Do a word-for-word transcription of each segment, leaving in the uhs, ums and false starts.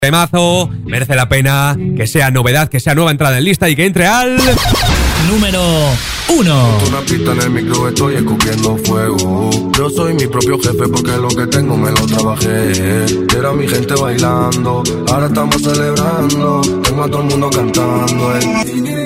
Temazo, merece la pena que sea novedad, que sea nueva entrada en lista y que entre al número uno. Una pista en el micro, estoy escupiendo fuego. Yo soy mi propio jefe porque lo que tengo me lo trabajé. Era mi gente bailando, ahora estamos celebrando. Tengo a todo el mundo cantando. Eh.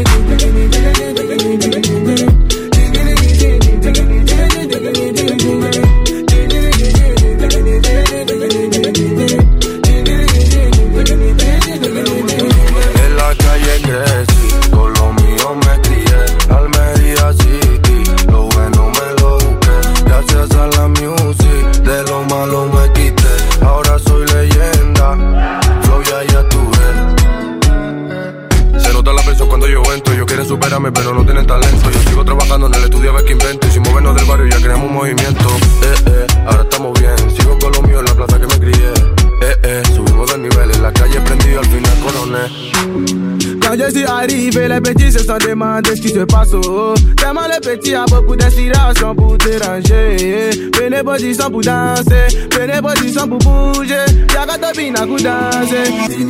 Pero no tienen talento. Yo sigo trabajando en el estudio a ver qué invento. Y sin movernos del barrio ya creamos un movimiento. Eh, eh, ahora estamos bien. Sigo con lo mío en la plaza que me crié. Eh, eh, subimos de nivel. En la calle prendido, al final coroné. Quand je suis arrivé, les petits se sont demandés ce qui se passe. Oh. Tellement les petits ont beaucoup d'inspiration pour déranger. Prenez position pour danser. Prenez position pour bouger. Y'a qu'à te bina pour danser.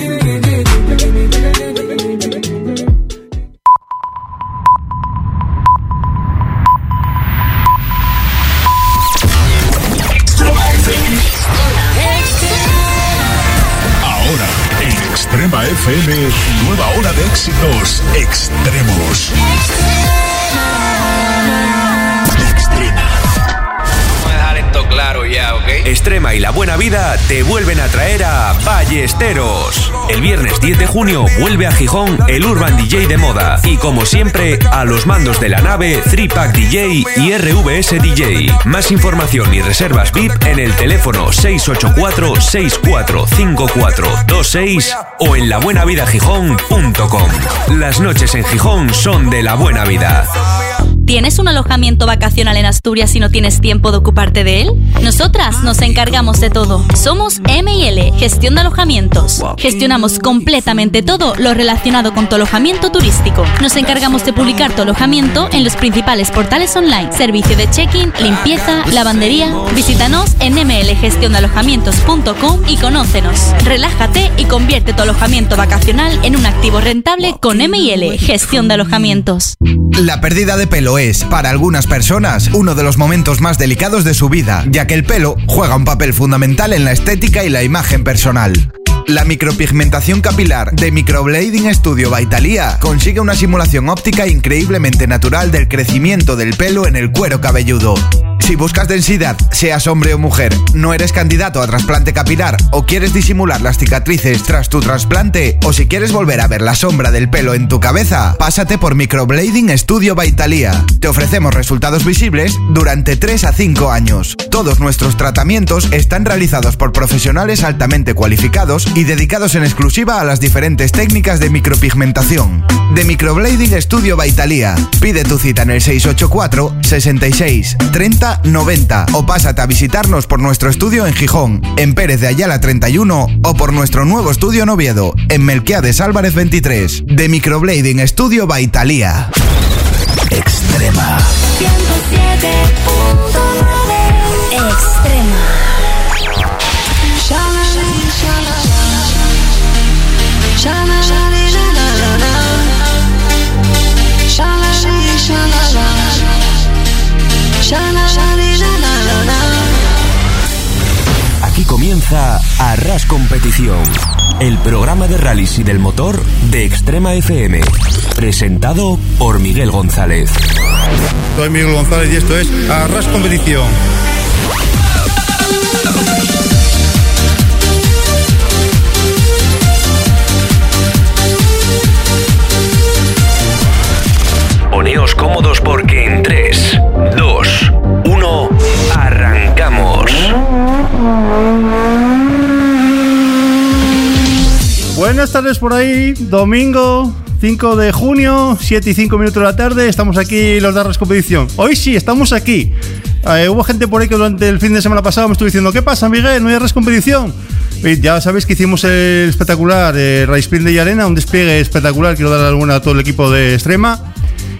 Ahora, en Extrema F M, nueva hora de éxitos extremos. Claro ya, ¿ok? Extrema y La Buena Vida te vuelven a traer a Ballesteros. El viernes diez de junio vuelve a Gijón el Urban D J de moda. Y como siempre, a los mandos de la nave, tres pack D J y R V S D J. Más información y reservas V I P en el teléfono seis ocho cuatro, seis cuatro cinco cuatro dos seis o en la buena vida gijón punto com. Las noches en Gijón son de La Buena Vida. ¿Tienes un alojamiento vacacional en Asturias y no tienes tiempo de ocuparte de él? Nosotras nos encargamos de todo. Somos M y L, Gestión de Alojamientos. Gestionamos completamente todo lo relacionado con tu alojamiento turístico. Nos encargamos de publicar tu alojamiento en los principales portales online. Servicio de check-in, limpieza, lavandería. Visítanos en eme ele gestión de alojamientos punto com y conócenos. Relájate y convierte tu alojamiento vacacional en un activo rentable con M y L, Gestión de Alojamientos. La pérdida de pelo es, para algunas personas, uno de los momentos más delicados de su vida, ya que el pelo juega un papel fundamental en la estética y la imagen personal. La micropigmentación capilar de Microblading Studio by Thalia consigue una simulación óptica increíblemente natural del crecimiento del pelo en el cuero cabelludo. Si buscas densidad, seas hombre o mujer, no eres candidato a trasplante capilar o quieres disimular las cicatrices tras tu trasplante, o si quieres volver a ver la sombra del pelo en tu cabeza, pásate por Microblading Studio by Thalia. Te ofrecemos resultados visibles durante tres a cinco años. Todos nuestros tratamientos están realizados por profesionales altamente cualificados y dedicados en exclusiva a las diferentes técnicas de micropigmentación. De Microblading Studio by Thalia. Pide tu cita en el seis ocho cuatro, sesenta y seis, treinta, noventa o pásate a visitarnos por nuestro estudio en Gijón, en Pérez de Ayala treinta y uno o por nuestro nuevo estudio en Oviedo, en Melquiades Álvarez veintitrés. De Microblading Studio by Thalia. Extrema. ciento siete punto nueve Extrema. Aquí comienza Arras Competición, el programa de rallies y del motor de Extrema F M, presentado por Miguel González. Soy Miguel González y esto es Arras Competición. Poneos cómodos porque en tres, dos, uno, arrancamos. Buenas tardes por ahí, domingo cinco de junio, siete y cinco minutos de la tarde, estamos aquí los de Arras Competición. Hoy sí, estamos aquí. Eh, hubo gente por ahí que durante el fin de semana pasado me estuvo diciendo: ¿qué pasa, Miguel? ¿No hay Arras Competición? Y ya sabéis que hicimos el espectacular eh, Race Sprint de Llarena, un despliegue espectacular. Quiero dar alguna a todo el equipo de Extrema.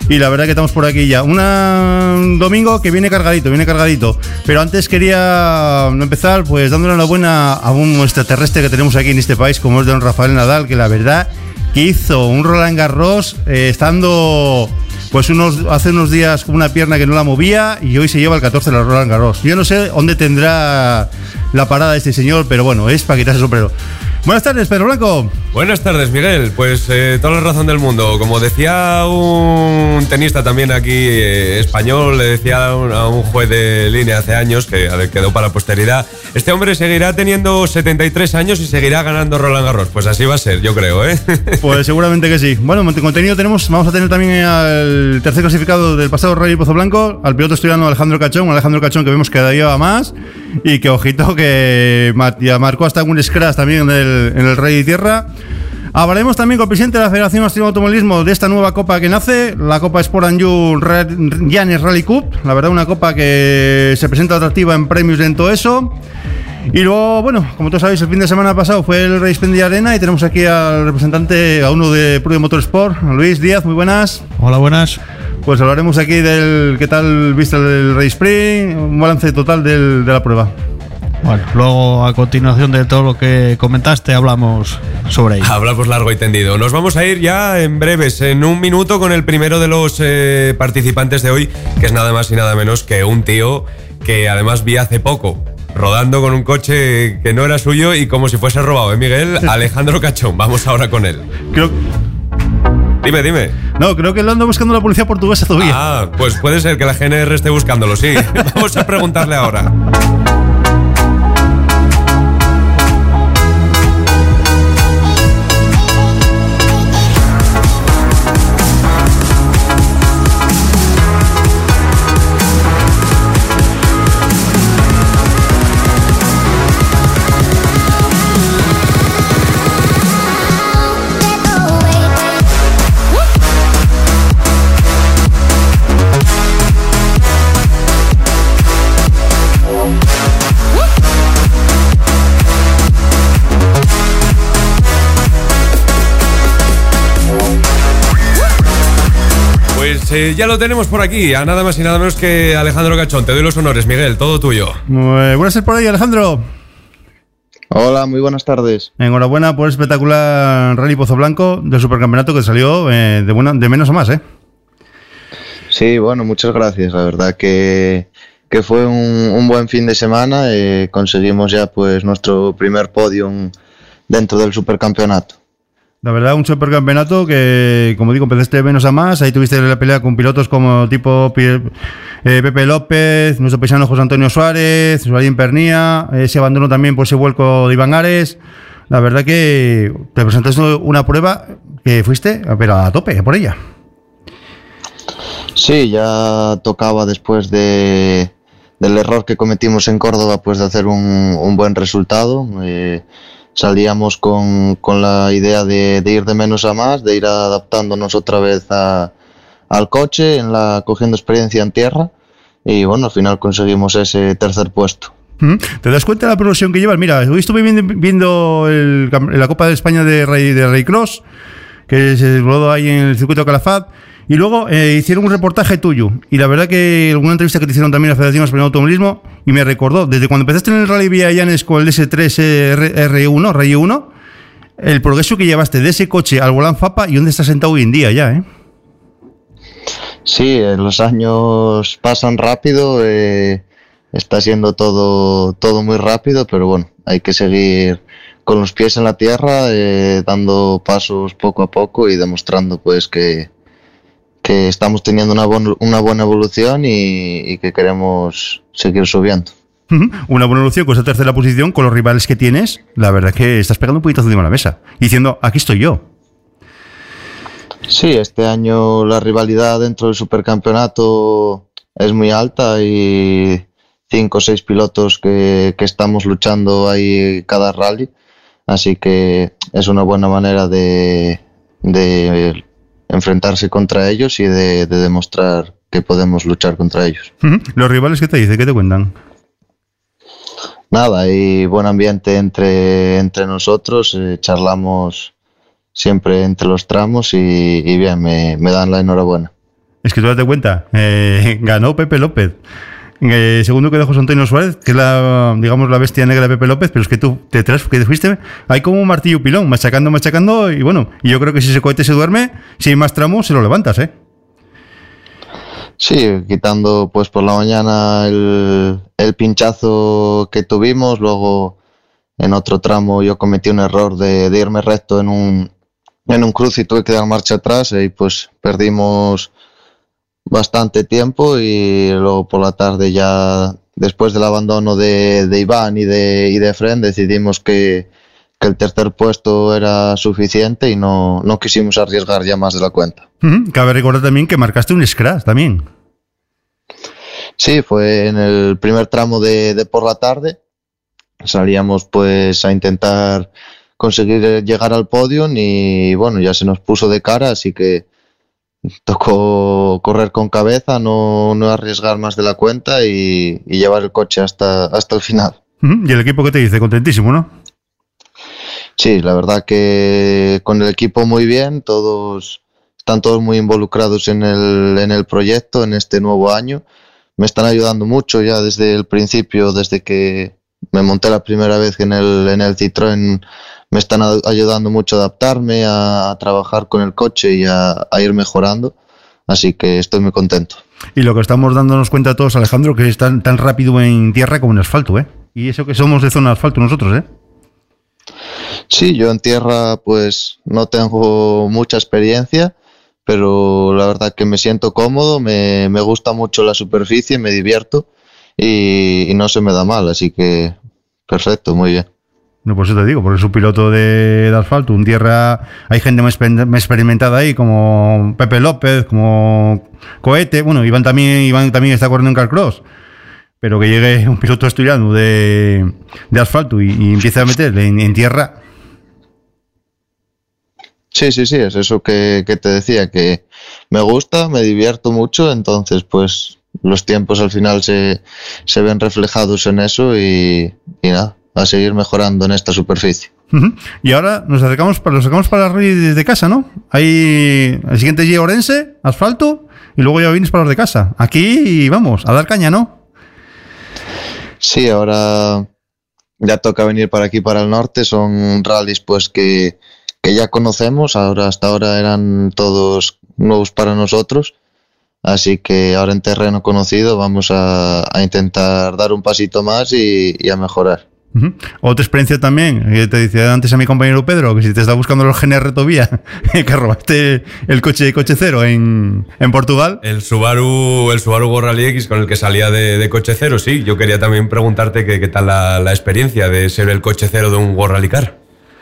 y la verdad que estamos por aquí ya. Una, un domingo que viene cargadito, viene cargadito. Pero antes quería empezar pues dándole una buena a un extraterrestre que tenemos aquí en este país, como es don Rafael Nadal, que la verdad que hizo un Roland Garros eh, estando pues unos hace unos días con una pierna que no la movía y hoy se lleva el catorce de la Roland Garros. Yo no sé dónde tendrá la parada de este señor, pero bueno, es para quitarse el sombrero. Buenas tardes, Pedro Blanco. Buenas tardes, Miguel. Pues eh, toda la razón del mundo. Como decía un tenista también aquí eh, español, le decía a un, a un juez de línea hace años, que a ver, quedó para la posteridad, este hombre seguirá teniendo setenta y tres años y seguirá ganando Roland Garros. Pues así va a ser, yo creo, ¿eh? Pues seguramente que sí. Bueno, en contenido tenemos, vamos a tener también al tercer clasificado del pasado Rally Pozo Blanco, al piloto asturiano Alejandro Cachón, Alejandro Cachón que vemos que lleva más y que ojito que ya marcó hasta un scratch también en el en el Rey de Tierra. Hablaremos también con el presidente de la Federación Asturiana de Automovilismo de esta nueva copa que nace, la Copa Sport and You Llanes Rally Cup. La verdad, una copa que se presenta atractiva en premios en todo eso. Y luego, bueno, como todos sabéis, el fin de semana pasado fue el Race Pendy Arena y tenemos aquí al representante, a uno de Prude Motorsport, Luis Díaz. Muy buenas. Hola, buenas. Pues hablaremos aquí del qué tal viste el Race Sprint, un balance total del, de la prueba. Bueno, luego a continuación de todo lo que comentaste hablamos sobre ello. Hablamos largo y tendido. Nos vamos a ir ya en breves, en un minuto, con el primero de los eh, participantes de hoy, que es nada más y nada menos que un tío que además vi hace poco rodando con un coche que no era suyo y como si fuese robado, ¿eh, Miguel? Alejandro Cachón. Vamos ahora con él. Creo... Dime, dime. No, creo que lo anda buscando la policía portuguesa todavía. Ah, pues puede ser que la G N R esté buscándolo, sí. Vamos a preguntarle ahora. Eh, ya lo tenemos por aquí, a nada más y nada menos que Alejandro Cachón. Te doy los honores, Miguel, todo tuyo. Muy buenas por ahí, Alejandro. Hola, muy buenas tardes. Enhorabuena por el espectacular Rally Pozo Blanco del supercampeonato que salió eh, de, buena, de menos a más, ¿eh? Sí, bueno, muchas gracias. La verdad que, que fue un, un buen fin de semana. Eh, conseguimos ya pues nuestro primer podium dentro del supercampeonato. La verdad, un supercampeonato que, como digo, empezaste de menos a más. Ahí tuviste la pelea con pilotos como tipo eh, Pepe López, nuestro paisano José Antonio Suárez, Suárez Pernía, ese abandono también por ese vuelco de Iván Ares. La verdad que te presentaste una prueba que fuiste pero a tope, por ella. Sí, ya tocaba después de, del error que cometimos en Córdoba, pues de hacer un, un buen resultado. Eh, Salíamos con, con la idea de, de ir de menos a más, de ir adaptándonos otra vez a, al coche, en la, cogiendo experiencia en tierra y bueno, al final conseguimos ese tercer puesto. ¿Te das cuenta de la progresión que llevas? Mira, hoy estuve viendo, viendo el, la Copa de España de Rally, de Rallycross, que se rodó ahí en el circuito de Calafat, y luego eh, hicieron un reportaje tuyo, y la verdad que alguna entrevista que te hicieron también a la Federación Española de Automovilismo, y me recordó, desde cuando empezaste en el Rally Villa Llanes con el S tres R uno, Rally uno, el progreso que llevaste de ese coche al Volán Fapa y dónde estás sentado hoy en día ya, ¿eh? Sí, los años pasan rápido, eh, está siendo todo, todo muy rápido, pero bueno, hay que seguir con los pies en la tierra, eh, dando pasos poco a poco y demostrando pues que que estamos teniendo una, bon- una buena evolución y, y que queremos seguir subiendo. Una buena evolución con esa tercera posición, con los rivales que tienes, la verdad es que estás pegando un poquito encima de la mesa, diciendo, aquí estoy yo. Sí, este año la rivalidad dentro del supercampeonato es muy alta y cinco o seis pilotos que, que estamos luchando ahí cada rally, así que es una buena manera de... de enfrentarse contra ellos y de, de demostrar que podemos luchar contra ellos. Uh-huh. ¿Los rivales qué te dicen? ¿Qué te cuentan? Nada, hay buen ambiente entre, entre nosotros, eh, charlamos siempre entre los tramos y, y bien, me, me dan la enhorabuena. Es que tú date cuenta, eh, ganó Pepe López. Eh, segundo quedó José Antonio Suárez, que es la, digamos, la bestia negra de Pepe López, pero es que tú te, tras, que te fuiste ahí como un martillo pilón, machacando, machacando, y bueno, y yo creo que si ese cohete se duerme, si hay más tramos, se lo levantas, ¿eh? Sí, quitando pues por la mañana el, el pinchazo que tuvimos, luego en otro tramo yo cometí un error de, de irme recto en un, en un cruce y tuve que dar marcha atrás y pues perdimos bastante tiempo y luego por la tarde ya después del abandono de, de Iván y de, y de Fren decidimos que, que el tercer puesto era suficiente y no, no quisimos arriesgar ya más de la cuenta. Uh-huh. Cabe recordar también que marcaste un scratch también. Sí, fue en el primer tramo de, de por la tarde. Salíamos pues a intentar conseguir llegar al podio y bueno, ya se nos puso de cara, así que tocó correr con cabeza, no, no arriesgar más de la cuenta y, y llevar el coche hasta, hasta el final. Uh-huh. ¿Y el equipo qué te dice? Contentísimo, ¿no? Sí, la verdad que con el equipo muy bien, todos están todos muy involucrados en el, en el proyecto, en este nuevo año. Me están ayudando mucho ya desde el principio, desde que me monté la primera vez en el, en el Citroën. Me están ayudando mucho a adaptarme, a, a trabajar con el coche y a, a ir mejorando. Así que estoy muy contento. Y lo que estamos dándonos cuenta todos, Alejandro, que es tan, tan rápido en tierra como en asfalto, ¿eh? Y eso que somos de zona de asfalto nosotros, ¿eh? Sí, yo en tierra pues no tengo mucha experiencia, pero la verdad que me siento cómodo, me, me gusta mucho la superficie, me divierto y, y no se me da mal, así que perfecto, muy bien. No, por eso te digo, porque es un piloto de, de asfalto, en tierra hay gente más, más experimentada ahí, como Pepe López, como Cohete, bueno, Iván también, Iván también está corriendo en Carcross, pero que llegue un piloto asturiano de, de asfalto y, y empiece a meterle en, en tierra. Sí, sí, sí, es eso que, que te decía, que me gusta, me divierto mucho, entonces pues los tiempos al final se, se ven reflejados en eso y, y nada, a seguir mejorando en esta superficie. Uh-huh. Y ahora nos acercamos para, nos acercamos para la rally desde casa, ¿no? Hay el siguiente G Orense, asfalto, y luego ya vienes para los de casa. Aquí vamos, a dar caña, ¿no? Sí, ahora ya toca venir para aquí, para el norte, son rallies pues que que ya conocemos, ahora hasta ahora eran todos nuevos para nosotros, así que ahora en terreno conocido vamos a, a intentar dar un pasito más y, y a mejorar. Uh-huh. Otra experiencia también, que te decía antes a mi compañero Pedro, que si te está buscando los G N R Tobía, que robaste el coche de coche cero en, en Portugal. El Subaru, el Subaru Go Rally X con el que salía de, de coche cero, sí. Yo quería también preguntarte qué tal la, la experiencia de ser el coche cero de un Go Rally Car.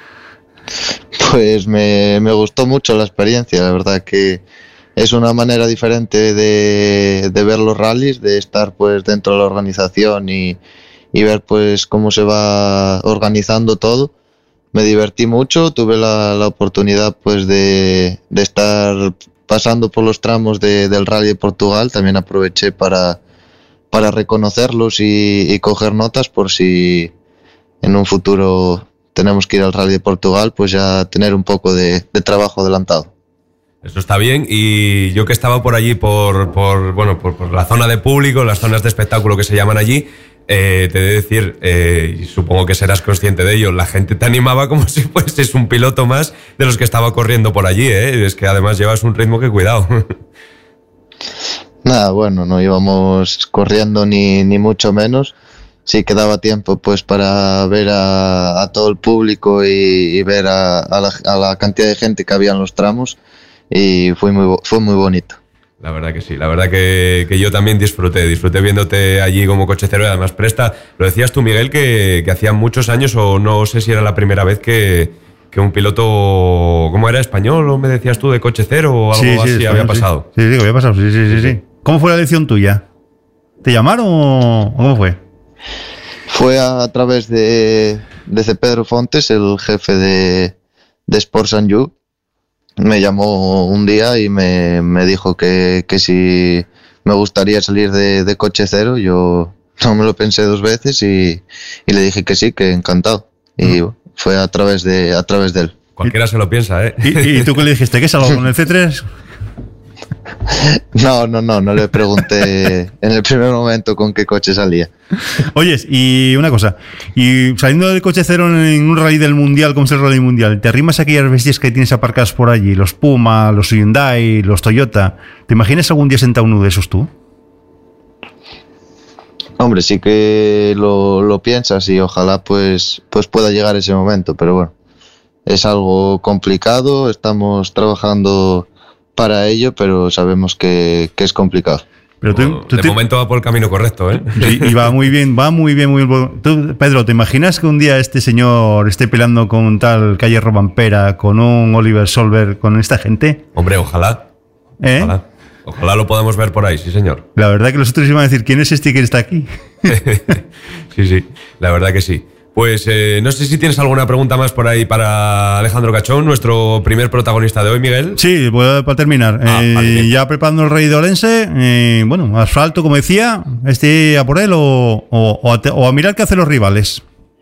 Pues me, me gustó mucho la experiencia, la verdad que es una manera diferente de, de ver los rallies, de estar pues dentro de la organización y, y ver pues cómo se va organizando todo. Me divertí mucho, tuve la, la oportunidad pues de, de estar pasando por los tramos de, del Rally de Portugal, también aproveché para, para reconocerlos y, y coger notas por si en un futuro tenemos que ir al Rally de Portugal, pues ya tener un poco de, de trabajo adelantado. Eso está bien, y yo que estaba por allí, por, por bueno, por, por la zona de público, las zonas de espectáculo que se llaman allí, eh, te he de decir, eh, y supongo que serás consciente de ello, la gente te animaba como si fueses un piloto más de los que estaba corriendo por allí, ¿eh? Es que además llevas un ritmo que cuidado. Nada, bueno, no íbamos corriendo ni, ni mucho menos. Sí que daba tiempo pues para ver a, a todo el público y, y ver a, a, la, a la cantidad de gente que había en los tramos y fue muy, fue muy bonito. La verdad que sí, la verdad que, que yo también disfruté, disfruté viéndote allí como coche cero y además presta. Lo decías tú, Miguel, que, que hacía muchos años, o no sé si era la primera vez que, que un piloto, ¿cómo era? ¿Español o me decías tú de coche cero o algo sí, sí, así español, había pasado? Sí, sí, sí, había pasado, sí, sí, sí, sí. ¿Cómo fue la elección tuya? ¿Te llamaron o cómo fue? Fue a, a través de, de C. Pedro Fontes, el jefe de, de Sports and You. Me llamó un día y me, me dijo que, que si me gustaría salir de, de coche cero. Yo no me lo pensé dos veces y, y le dije que sí, que encantado. Y uh-huh. fue a través de a través de él. Cualquiera se lo piensa, ¿eh? ¿Y, y tú qué le dijiste? ¿Que salgo con el C tres? No, no, no, no le pregunté en el primer momento con qué coche salía. Oyes, y una cosa, y saliendo del coche cero en un rally del mundial, como es el rally mundial, ¿te arrimas a aquellas bestias que tienes aparcadas por allí? Los Puma, los Hyundai, los Toyota. ¿Te imaginas algún día sentado uno de esos tú? Hombre, sí que lo, lo piensas y ojalá pues, pues pueda llegar ese momento, pero bueno, es algo complicado, estamos trabajando para ello, pero sabemos que, que es complicado. Pero tú, tú, de tú, momento va por el camino correcto, ¿eh? Y, y va muy bien, va muy bien, muy bien. Tú, Pedro, ¿te imaginas que un día este señor esté peleando con un tal Calle Robampera, con un Oliver Solberg, con esta gente? Hombre, ojalá. ¿Eh? Ojalá. Ojalá lo podamos ver por ahí, sí señor. La verdad que los otros iban a decir, ¿quién es este que está aquí? Sí, sí, la verdad que sí. Pues eh, no sé si tienes alguna pregunta más por ahí para Alejandro Cachón, nuestro primer protagonista de hoy, Miguel. Sí, pues para terminar. Ah, eh, vale, ya preparando el rey de Orense, eh, bueno, asfalto, como decía, este a por él o, o, o, a, o a mirar qué hacen los rivales.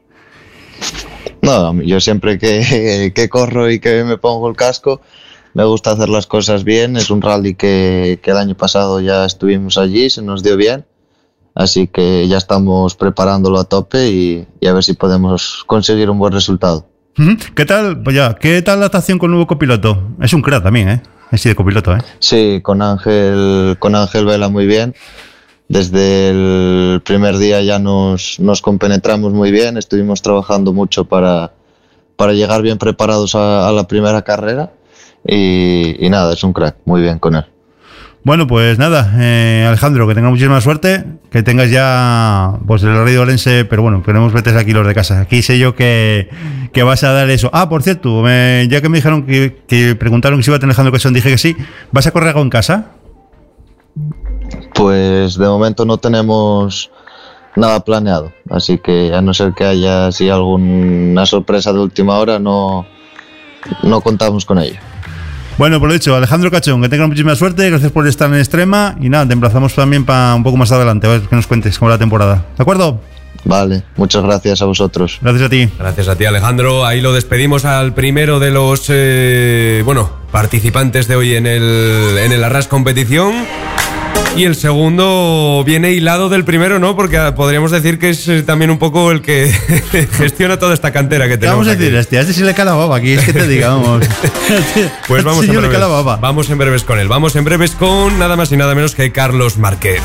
No, yo siempre que, que corro y que me pongo el casco, me gusta hacer las cosas bien. Es un rally que, que el año pasado ya estuvimos allí, se nos dio bien. Así que ya estamos preparándolo a tope y, y a ver si podemos conseguir un buen resultado. ¿Qué tal, pues ya, qué tal la adaptación con el nuevo copiloto? Es un crack también, ¿eh? Es de copiloto, ¿eh? Sí, con Ángel, con Ángel Vela muy bien. Desde el primer día ya nos, nos compenetramos muy bien. Estuvimos trabajando mucho para, para llegar bien preparados a, a la primera carrera. Y, y nada, es un crack, muy bien con él. Bueno, pues nada, eh, Alejandro, que tengas muchísima suerte, que tengas ya pues el rey de Orense, pero bueno, queremos verte aquí los de casa. Aquí sé yo que, que vas a dar eso. Ah, por cierto, me, ya que me dijeron que, que preguntaron que si iba a tener Alejandro Cachón, dije que sí. ¿Vas a correr algo en casa? Pues de momento no tenemos nada planeado, así que a no ser que haya así alguna sorpresa de última hora, no, no contamos con ello. Bueno, por lo dicho, Alejandro Cachón, que tengas muchísima suerte, gracias por estar en Extrema y nada, te emplazamos también para un poco más adelante, a ver que nos cuentes cómo es la temporada. ¿De acuerdo? Vale, muchas gracias a vosotros. Gracias a ti. Gracias a ti, Alejandro. Ahí lo despedimos al primero de los eh, bueno, participantes de hoy en el, en el Arras Competición. Y el segundo viene hilado del primero, ¿no? Porque podríamos decir que es también un poco el que gestiona toda esta cantera que tenemos. Vamos a decir, este, a este sí le cae la baba, aquí es que te digamos. Pues vamos en, breves, vamos en breves con él. Vamos en breves con nada más y nada menos que Carlos Márquez.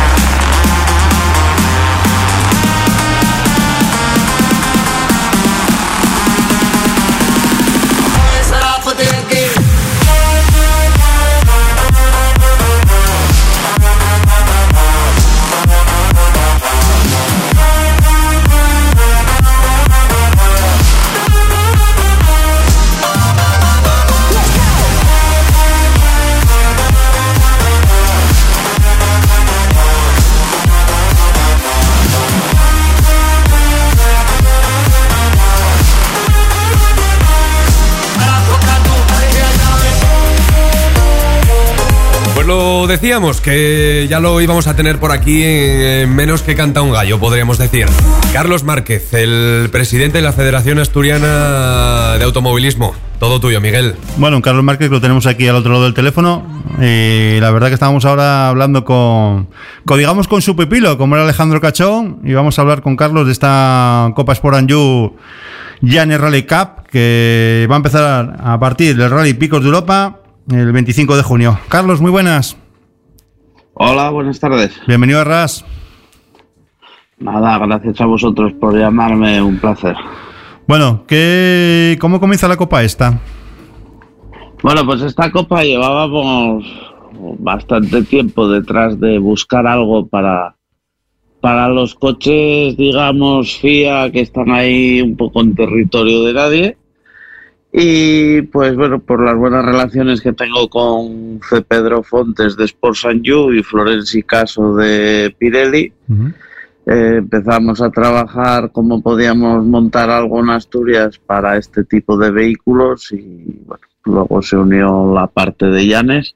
Decíamos que ya lo íbamos a tener por aquí en menos que canta un gallo, podríamos decir. Carlos Márquez, el presidente de la Federación Asturiana de Automovilismo. Todo tuyo, Miguel. Bueno, Carlos Márquez lo tenemos aquí al otro lado del teléfono y la verdad que estábamos ahora hablando con, con digamos, con su pupilo, como era Alejandro Cachón, y vamos a hablar con Carlos de esta Copa Sport Anjou Llanes Rally Cup, que va a empezar a partir del Rally Picos de Europa el veinticinco de junio. Carlos, muy buenas. Hola, buenas tardes. Bienvenido a Arras. Nada, gracias a vosotros por llamarme, un placer. Bueno, ¿qué, ¿cómo comienza la Copa esta? Bueno, pues esta Copa llevábamos bastante tiempo detrás de buscar algo para, para los coches, digamos, F I A, que están ahí un poco en territorio de nadie. Y pues bueno, por las buenas relaciones que tengo con C. Pedro Fontes de Sports Anjou y Florenzi Caso de Pirelli, uh-huh. eh, empezamos a trabajar cómo podíamos montar algo en Asturias para este tipo de vehículos y bueno, luego se unió la parte de Llanes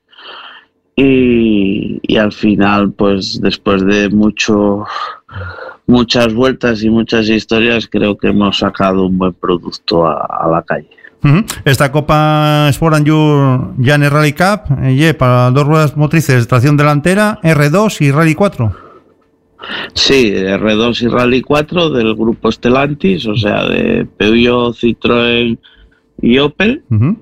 y, y al final pues después de mucho muchas vueltas y muchas historias creo que hemos sacado un buen producto a, a la calle. Uh-huh. Esta Copa Sport and Your Llanes Rally Cup, eh, yeah, para dos ruedas motrices, tracción delantera, erre dos y Rally cuatro. Sí, erre dos y Rally cuatro del grupo Stellantis, o sea, de Peugeot, Citroën y Opel, uh-huh.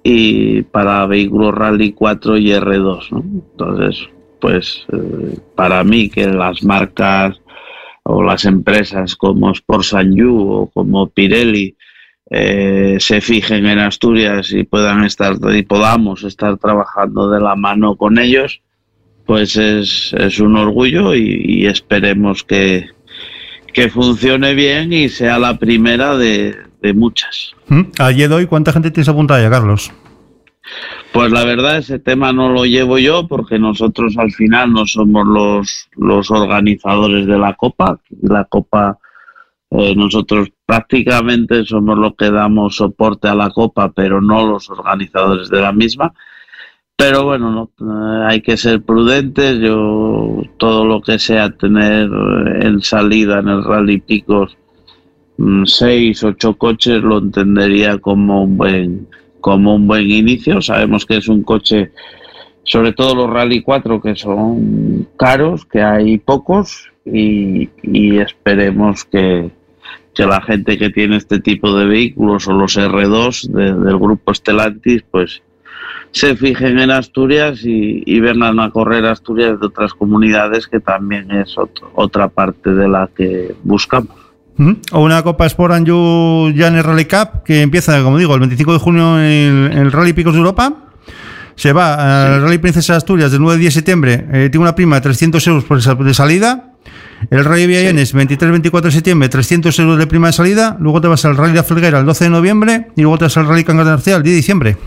y para vehículos Rally cuatro y erre dos, ¿no? Entonces, pues eh, para mí que las marcas o las empresas como Sport and You o como Pirelli eh, se fijen en Asturias y puedan estar y podamos estar trabajando de la mano con ellos, pues es, es un orgullo y, y esperemos que, que funcione bien y sea la primera de, de muchas. Ayer hoy, ¿cuánta gente tienes apuntada ya, Carlos? Pues la verdad, ese tema no lo llevo yo porque nosotros al final no somos los, los organizadores de la Copa. La Copa, eh, nosotros prácticamente somos los que damos soporte a la Copa, pero no los organizadores de la misma. Pero bueno, no, eh, hay que ser prudentes. Yo todo lo que sea tener en salida en el Rally Picos mmm, seis, ocho coches lo entendería como un buen como un buen inicio. Sabemos que es un coche, sobre todo los Rally cuatro, que son caros, que hay pocos y, y esperemos que, que la gente que tiene este tipo de vehículos o los erre dos de, del grupo Stellantis pues se fijen en Asturias y, y vengan a correr Asturias de otras comunidades, que también es otro, otra parte de la que buscamos. O una Copa Sport and You Llanes Rally Cup que empieza, como digo, el veinticinco de junio en el Rally Picos de Europa. Se va al sí. Rally Princesa de Asturias del nueve al diez de septiembre. Eh, tiene una prima de trescientos euros por de salida. El Rally Villa Llanes, sí. veintitrés a veinticuatro de septiembre, trescientos euros de prima de salida. Luego te vas al Rally La Felguera el doce de noviembre y luego te vas al Rally Cangas de Narcea el diez de diciembre.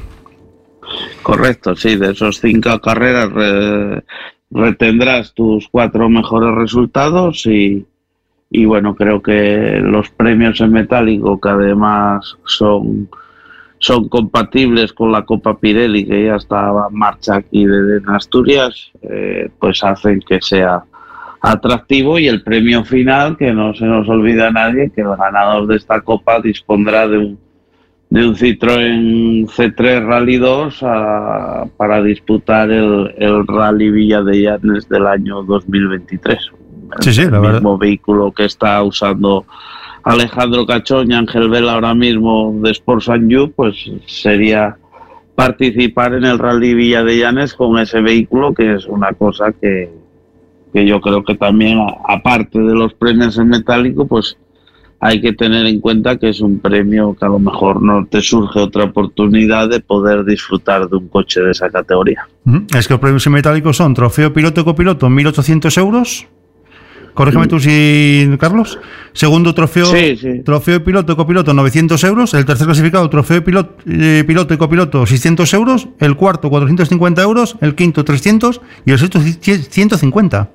Correcto, sí, de esos cinco carreras re, retendrás tus cuatro mejores resultados y Y bueno, creo que los premios en metálico, que además son, son compatibles con la Copa Pirelli, que ya estaba en marcha aquí de, en Asturias, eh, pues hacen que sea atractivo. Y el premio final, que no se nos olvida a nadie, que el ganador de esta Copa dispondrá de un, de un Citroën ce tres Rally dos a, para disputar el, el Rally Villa de Llanes del año dos mil veintitrés. El, sí, sí, la mismo verdad. Vehículo que está usando Alejandro Cachón y Ángel Vela ahora mismo de Sports and You, pues sería participar en el Rally Villa de Llanes con ese vehículo, que es una cosa que, que yo creo que también, aparte de los premios en metálico, pues hay que tener en cuenta que es un premio que a lo mejor no te surge otra oportunidad de poder disfrutar de un coche de esa categoría. Es que los premios en metálico son trofeo piloto y copiloto mil ochocientos euros. Corrígeme tú si, Carlos. Segundo trofeo, sí, sí. trofeo piloto y copiloto novecientos euros. El tercer clasificado trofeo piloto, eh, piloto y copiloto seiscientos euros. El cuarto cuatrocientos cincuenta euros. El quinto trescientos y el sexto ciento cincuenta.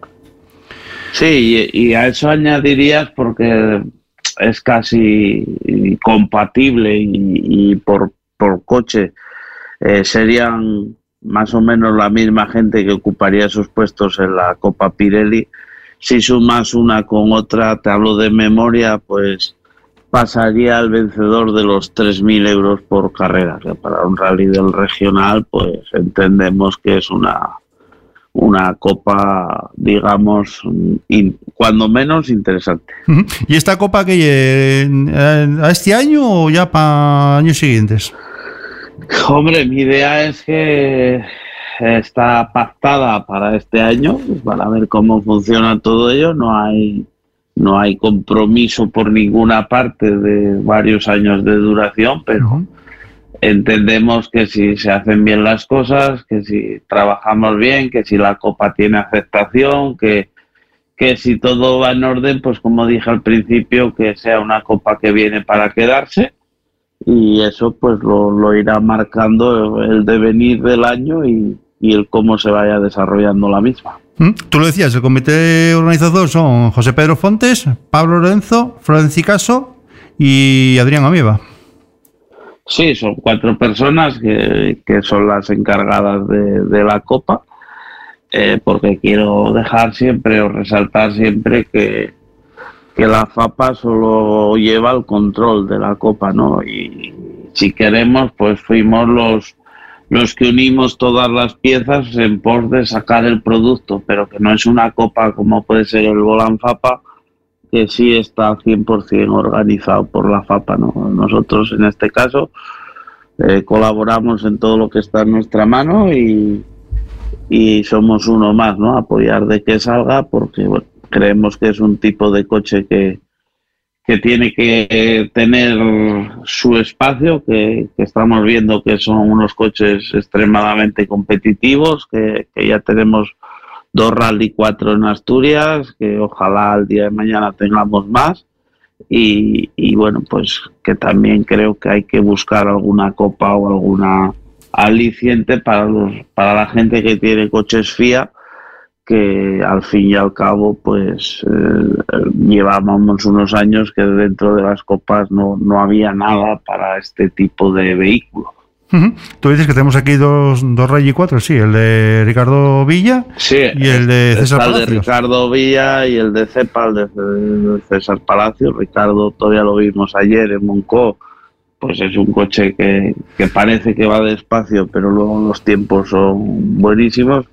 Sí, y, y a eso añadirías, porque es casi compatible y, y por, por coche eh, serían más o menos la misma gente que ocuparía esos puestos en la Copa Pirelli. Si sumas una con otra, te hablo de memoria, pues pasaría al vencedor de los tres mil euros por carrera, que para un rally del regional, pues entendemos que es una, una copa, digamos, in, cuando menos interesante. ¿Y esta copa que eh, a este año o ya para años siguientes? Hombre, mi idea es que está pactada para este año, para ver cómo funciona todo ello. No hay no hay compromiso por ninguna parte de varios años de duración, pero uh-huh. entendemos que si se hacen bien las cosas, que si trabajamos bien, que si la copa tiene aceptación, que, que si todo va en orden, pues como dije al principio, que sea una copa que viene para quedarse. Y eso pues lo, lo irá marcando el devenir del año y, y el cómo se vaya desarrollando la misma. Tú lo decías, el comité organizador son José Pedro Fontes, Pablo Lorenzo, Florenci Caso y Adrián Amieva. Sí, son cuatro personas que, que son las encargadas de, de la Copa, eh, porque quiero dejar siempre o resaltar siempre que que la FAPA solo lleva el control de la Copa, ¿no? Y si queremos, pues fuimos los, los que unimos todas las piezas en pos de sacar el producto, pero que no es una copa como puede ser el Volant Fapa, que sí está cien por ciento organizado por la Fapa, ¿no? Nosotros en este caso eh, colaboramos en todo lo que está en nuestra mano y, y somos uno más, ¿no? Apoyar de que salga, porque bueno, creemos que es un tipo de coche que, que tiene que tener su espacio, que, que estamos viendo que son unos coches extremadamente competitivos, que, que ya tenemos dos Rally cuatro en Asturias, que ojalá el día de mañana tengamos más, y, y bueno, pues que también creo que hay que buscar alguna copa o alguna aliciente para los para la gente que tiene coches F I A, que al fin y al cabo pues eh, llevábamos unos años que dentro de las copas no, no había nada para este tipo de vehículo. Uh-huh. Tú dices que tenemos aquí dos, dos Rally cuatro, sí, el de Ricardo Villa sí, y el de César el Palacios. de Ricardo Villa y el de Cepa, el de, de César Palacios. Ricardo todavía lo vimos ayer en Moncó, pues es un coche que, que parece que va despacio, pero luego los tiempos son buenísimos.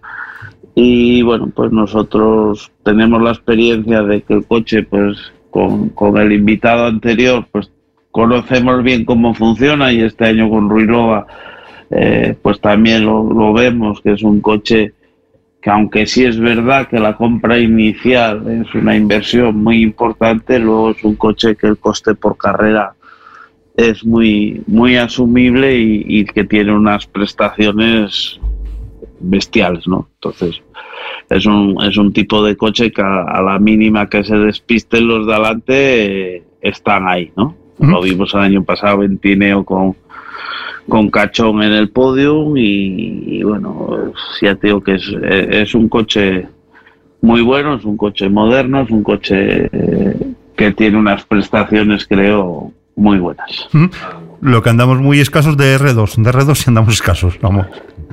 Y bueno, pues nosotros tenemos la experiencia de que el coche, pues con, con el invitado anterior, pues conocemos bien cómo funciona, y este año con Ruilova eh, pues también lo, lo vemos, que es un coche que, aunque sí es verdad que la compra inicial es una inversión muy importante, luego es un coche que el coste por carrera es muy, muy asumible y, y que tiene unas prestaciones bestiales, ¿no? Entonces es un, es un tipo de coche que a, a la mínima que se despisten los de adelante eh, están ahí, ¿no? Uh-huh. Lo vimos el año pasado en Tineo con, con Cachón en el podio y, y bueno, ya te digo que es, es un coche muy bueno, es un coche moderno, es un coche eh, que tiene unas prestaciones, creo, muy buenas. Uh-huh. Lo que andamos muy escasos de R dos, de R dos sí andamos escasos, vamos.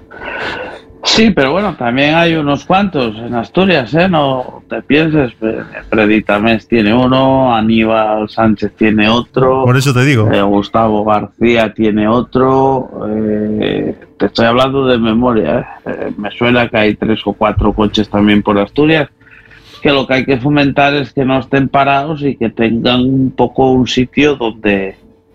Sí, pero bueno, también hay unos cuantos en Asturias, ¿eh? No te pienses, Preditamés tiene uno, Aníbal Sánchez tiene otro. Por eso te digo. Eh, Gustavo García tiene otro. Eh, te estoy hablando de memoria, ¿eh? Eh, me suena que hay tres o cuatro coches también por Asturias, que lo que hay que fomentar es que no estén parados y que tengan un poco un sitio donde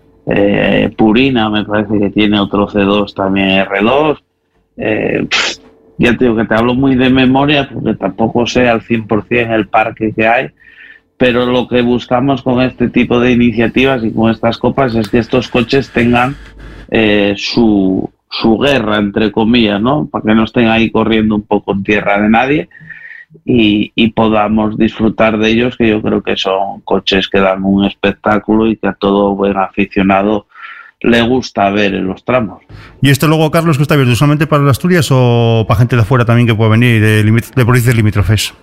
eh, Purina me parece que tiene otro C dos también R dos. Eh, ya te digo que te hablo muy de memoria porque tampoco sé al cien por ciento el parque que hay, pero lo que buscamos con este tipo de iniciativas y con estas copas es que estos coches tengan eh, su, su guerra, entre comillas, ¿no? Para que no estén ahí corriendo un poco en tierra de nadie y, y podamos disfrutar de ellos, que yo creo que son coches que dan un espectáculo y que a todo buen aficionado le gusta ver en los tramos. ¿Y esto luego, Carlos, que está abierto solamente para las Asturias o para gente de afuera también que puede venir de, de provincias limítrofes?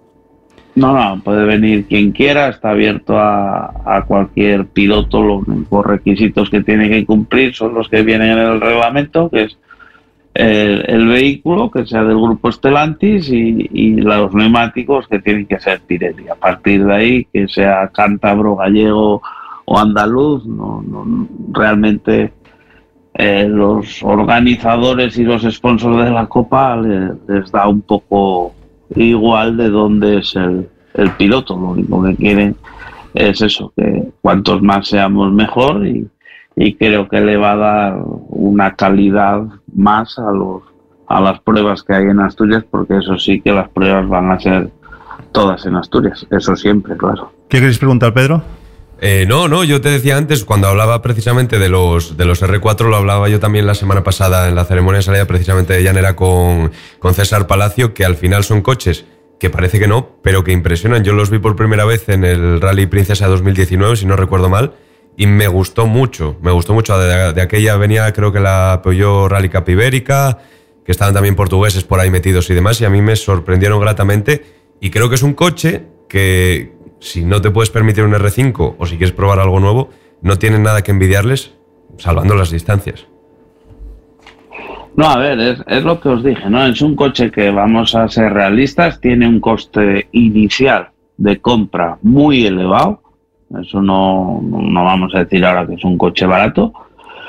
No, no, puede venir quien quiera, está abierto a, a cualquier piloto. Los únicos requisitos que tiene que cumplir son los que vienen en el reglamento, que es el, el vehículo, que sea del grupo Stellantis, y, y los neumáticos, que tienen que ser Pirelli. A partir de ahí, que sea cántabro, gallego o andaluz, no, no realmente eh, los organizadores y los sponsors de la Copa les, les da un poco igual de dónde es el, el piloto. Lo único que quieren es eso, que cuantos más seamos mejor, y, y creo que le va a dar una calidad más a los a las pruebas que hay en Asturias, porque eso sí que las pruebas van a ser todas en Asturias, eso siempre, claro. ¿Qué queréis preguntar, Pedro? Eh, no, no, yo te decía antes, cuando hablaba precisamente de los de los R cuatro, lo hablaba yo también la semana pasada en la ceremonia de salida precisamente de Llanera con, con César Palacio, que al final son coches que parece que no, pero que impresionan. Yo los vi por primera vez en el Rally Princesa dos mil diecinueve, si no recuerdo mal, y me gustó mucho, me gustó mucho. De, de aquella venía, creo que la apoyó Rally Cup Ibérica, que estaban también portugueses por ahí metidos y demás, y a mí me sorprendieron gratamente, y creo que es un coche que, si no te puedes permitir un R cinco o si quieres probar algo nuevo, no tienen nada que envidiarles, salvando las distancias. No, a ver, es, es lo que os dije, ¿no? Es un coche que, vamos a ser realistas, tiene un coste inicial de compra muy elevado. Eso no, no vamos a decir ahora que es un coche barato.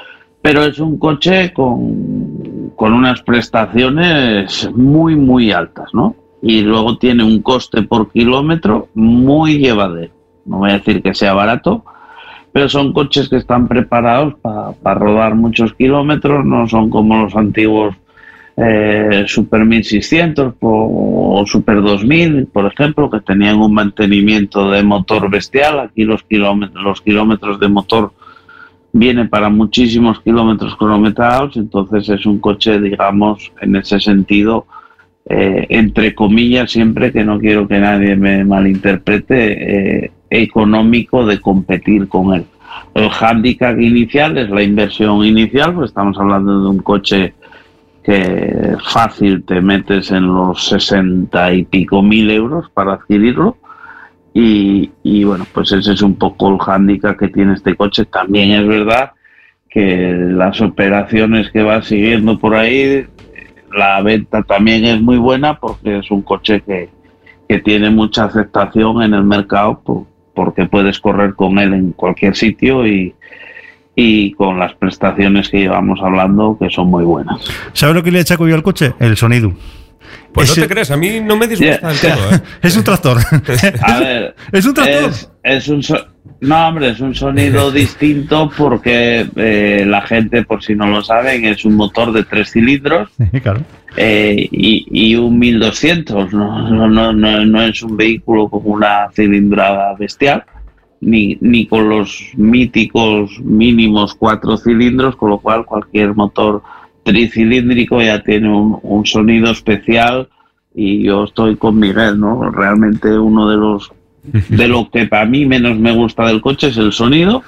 pero es un coche con, con unas prestaciones muy, muy altas, ¿no? Y luego tiene un coste por kilómetro muy llevadero. No voy a decir que sea barato, pero son coches que están preparados para pa rodar muchos kilómetros, no son como los antiguos eh, Super mil seiscientos o Super dos mil, por ejemplo, que tenían un mantenimiento de motor bestial. Aquí los kilómetros, los kilómetros de motor vienen para muchísimos kilómetros cronometrados, entonces es un coche, digamos, en ese sentido, eh, entre comillas, siempre, que no quiero que nadie me malinterprete, eh, económico de competir con él. El hándicap inicial es la inversión inicial, pues estamos hablando de un coche que fácil te metes en los sesenta y pico mil euros para adquirirlo. Y, y bueno, pues ese es un poco el hándicap que tiene este coche. También es verdad que las operaciones que va siguiendo por ahí, la venta también es muy buena, porque es un coche que, que tiene mucha aceptación en el mercado, por, porque puedes correr con él en cualquier sitio y, y con las prestaciones que llevamos hablando, que son muy buenas. ¿Sabes lo que le achaco yo al coche? El sonido. Pues Ese... no te crees, a mí no me disgusta yeah. el todo, ¿eh? Es un tractor. A ver, es un tractor. Es, es un so... No, hombre, es un sonido distinto porque eh, la gente, por si no lo saben, es un motor de tres cilindros. Sí, claro. eh, y, y un mil doscientos. No, no, no, no, no es un vehículo con una cilindrada bestial, ni, ni con los míticos mínimos cuatro cilindros, con lo cual cualquier motor tricilíndrico ya tiene un, un sonido especial. Y yo estoy con Miguel, ¿no? Realmente uno de los de lo que para mí menos me gusta del coche es el sonido,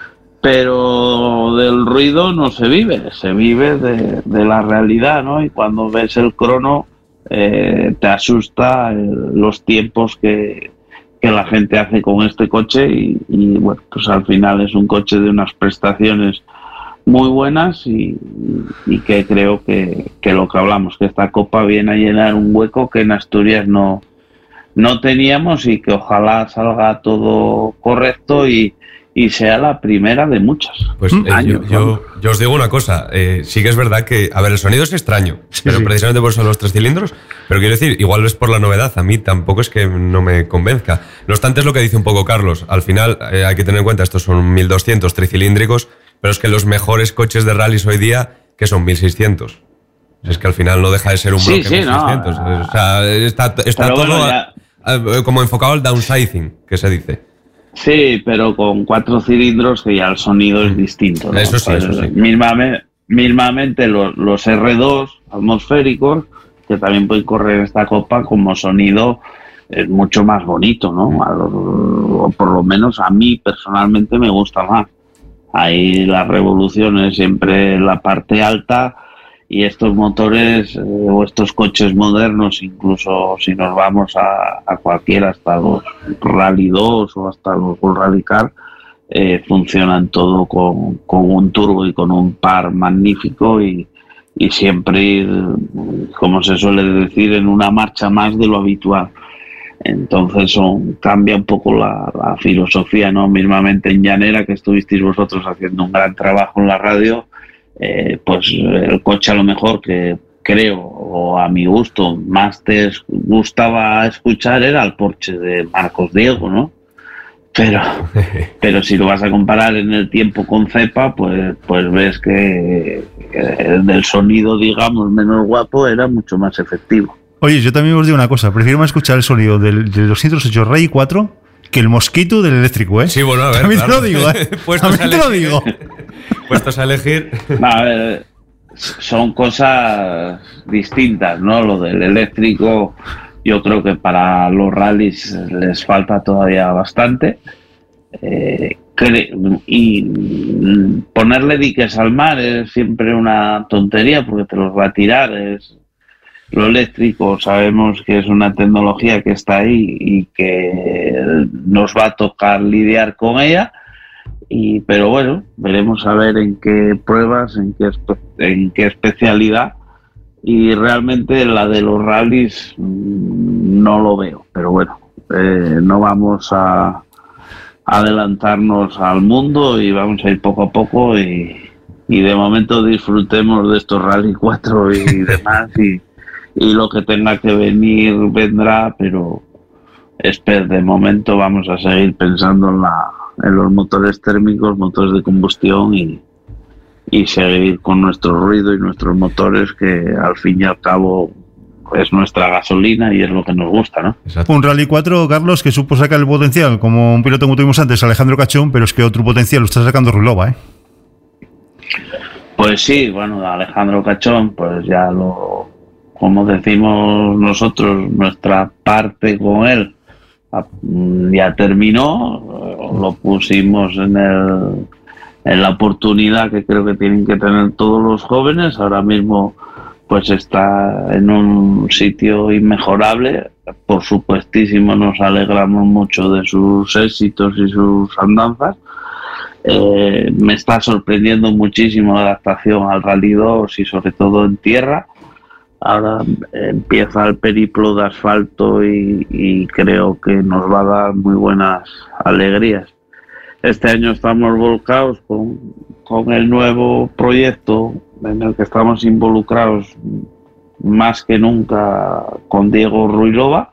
pero del ruido no se vive, se vive de, de la realidad, ¿no? Y cuando ves el crono eh, te asusta el, los tiempos que, que la gente hace con este coche y, y bueno, pues al final es un coche de unas prestaciones muy buenas y, y que creo que, que lo que hablamos, que esta copa viene a llenar un hueco que en Asturias no no teníamos, y que ojalá salga todo correcto y, y sea la primera de muchas. Pues eh, años, yo, yo, yo os digo una cosa, eh, sí que es verdad que, a ver, el sonido es extraño, sí, pero sí. precisamente por eso los tres cilindros, pero quiero decir, igual es por la novedad, a mí tampoco es que no me convenzca. No obstante, es lo que dice un poco Carlos, al final eh, hay que tener en cuenta, estos son mil doscientos tricilíndricos, pero es que los mejores coches de rallies hoy día, que son mil seiscientos. Es que al final no deja de ser un bloque sí, sí, mil seiscientos. No. O sea, está, está todo bueno, ya... a, como enfocado al downsizing, que se dice. Sí, pero con cuatro cilindros que ya el sonido es distinto, ¿no? Eso sí, eso sí. Mismamente, mismamente los, los erre dos atmosféricos, que también pueden correr esta copa, como sonido es mucho más bonito, ¿no? A lo, o por lo menos a mí personalmente me gusta más. Ahí las revoluciones siempre en la parte alta, y estos motores eh, o estos coches modernos, incluso si nos vamos a, a cualquiera, hasta los Rally dos o hasta los Rally Car, eh, funcionan todo con, con un turbo y con un par magnífico, y, y siempre ir, como se suele decir, en una marcha más de lo habitual. Entonces son, cambia un poco la, la filosofía, ¿no? Mismamente en Llanera, que estuvisteis vosotros haciendo un gran trabajo en la radio, eh, pues el coche a lo mejor que creo, o a mi gusto, más te gustaba escuchar era el Porsche de Marcos Diego, ¿no? Pero, pero si lo vas a comparar en el tiempo con Cepa, pues, pues ves que el del sonido, digamos, menos guapo era mucho más efectivo. Oye, yo también os digo una cosa, prefiero más escuchar el sonido del, de los ciento ocho Rally cuatro que el mosquito del eléctrico, ¿eh? Sí, bueno, a ver. También claro. te lo digo, ¿eh? También te lo digo. Puestos a elegir. A ver, son cosas distintas, ¿no? Lo del eléctrico, yo creo que para los rallies les falta todavía bastante. Eh, y ponerle diques al mar es siempre una tontería, porque te los va a tirar. Es lo eléctrico, sabemos que es una tecnología que está ahí y que nos va a tocar lidiar con ella, y pero bueno, veremos a ver en qué pruebas, en qué en qué especialidad, y realmente la de los rallies no lo veo, pero bueno, eh, no vamos a adelantarnos al mundo y vamos a ir poco a poco, y y de momento disfrutemos de estos Rally cuatro y demás, y, y lo que tenga que venir vendrá, pero espera, de momento vamos a seguir pensando en, la, en los motores térmicos, motores de combustión y, y seguir con nuestro ruido y nuestros motores, que al fin y al cabo es nuestra gasolina y es lo que nos gusta, ¿no? Exacto. Un Rally cuatro, Carlos, que supo sacar el potencial, como un piloto como tuvimos antes, Alejandro Cachón, pero es que otro potencial lo está sacando Ruilova, ¿eh? Pues sí, bueno, Alejandro Cachón, pues ya lo, como decimos nosotros, nuestra parte con él ya terminó, lo pusimos en el en la oportunidad que creo que tienen que tener todos los jóvenes. Ahora mismo pues está en un sitio inmejorable, por supuestísimo nos alegramos mucho de sus éxitos y sus andanzas. Eh, me está sorprendiendo muchísimo la adaptación al Rally dos y sobre todo en tierra. Ahora empieza el periplo de asfalto y, y creo que nos va a dar muy buenas alegrías. Este año estamos volcados con, con el nuevo proyecto en el que estamos involucrados más que nunca con Diego Ruilova,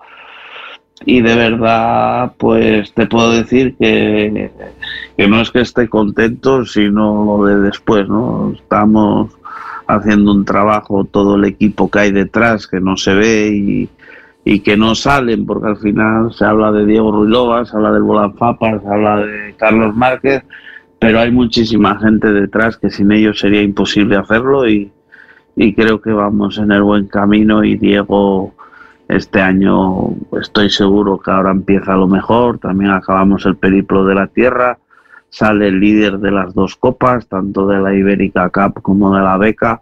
y de verdad pues te puedo decir que, que no es que esté contento, sino lo de después, ¿no? Estamos haciendo un trabajo, todo el equipo que hay detrás, que no se ve y, y que no salen, porque al final se habla de Diego Ruilova, se habla del Volanfapa, se habla de Carlos Márquez, pero hay muchísima gente detrás que sin ellos sería imposible hacerlo, y, y creo que vamos en el buen camino. Y Diego, este año estoy seguro que ahora empieza lo mejor. También acabamos el periplo de la tierra, sale el líder de las dos copas, tanto de la Ibérica Cup como de la Beca.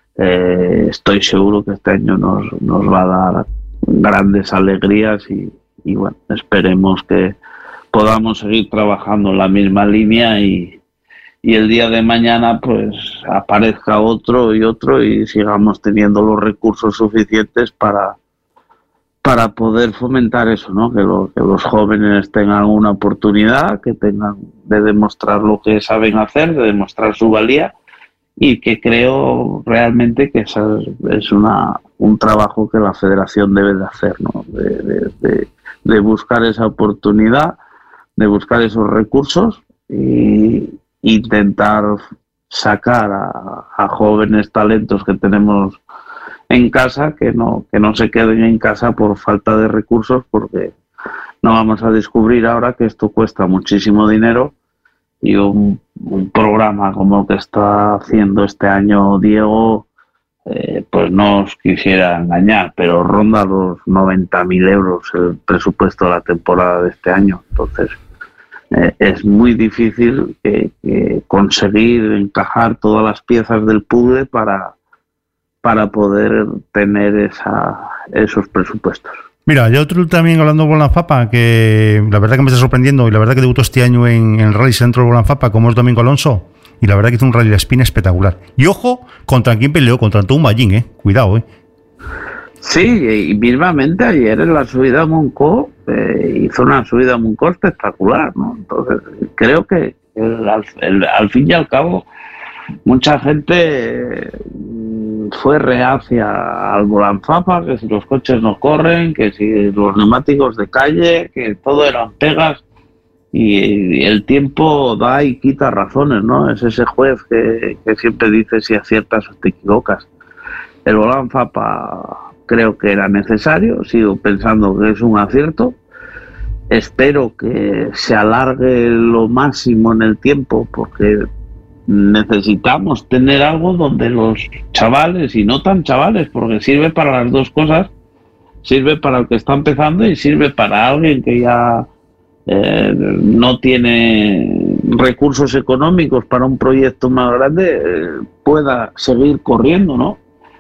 Eh, estoy seguro que este año nos, nos va a dar grandes alegrías y, y bueno, esperemos que podamos seguir trabajando en la misma línea y, y el día de mañana pues aparezca otro y otro y sigamos teniendo los recursos suficientes para para poder fomentar eso, ¿no? Que, lo, que los jóvenes tengan una oportunidad, que tengan de demostrar lo que saben hacer, de demostrar su valía, y que creo realmente que esa es, es una, un trabajo que la federación debe de hacer, ¿no? De, de, de, de buscar esa oportunidad, de buscar esos recursos e intentar sacar a, a jóvenes talentos que tenemos en casa, que no que no se queden en casa por falta de recursos, porque no vamos a descubrir ahora que esto cuesta muchísimo dinero, y un, un programa como el que está haciendo este año Diego, eh, pues no os quisiera engañar, pero ronda los noventa mil euros el presupuesto de la temporada de este año. Entonces eh, es muy difícil que, que conseguir encajar todas las piezas del puzzle para para poder tener esa, esos presupuestos. Mira, yo otro también hablando de Volanfapa, que la verdad que me está sorprendiendo, y la verdad que debutó este año en, en el Rally Centro de Volanfapa, como es Domingo Alonso, y la verdad que hizo un Rally de Espina espectacular. Y ojo, ¿contra quién peleó? Contra Antón Ballín, eh. Cuidado, eh. Sí, y mismamente ayer en la subida a Moncó eh, hizo una subida a Moncó espectacular, ¿no? Entonces, creo que el, al, el, al fin y al cabo mucha gente fue reacia al Volanfapa, que si los coches no corren, que si los neumáticos de calle, que todo eran pegas, y el tiempo da y quita razones, ¿no? Es ese juez que, que siempre dice si aciertas o te equivocas. El Volanfapa creo que era necesario, sigo pensando que es un acierto. Espero que se alargue lo máximo en el tiempo, porque necesitamos tener algo donde los chavales, y no tan chavales, porque sirve para las dos cosas, sirve para el que está empezando y sirve para alguien que ya eh, no tiene recursos económicos para un proyecto más grande, eh, pueda seguir corriendo, ¿no?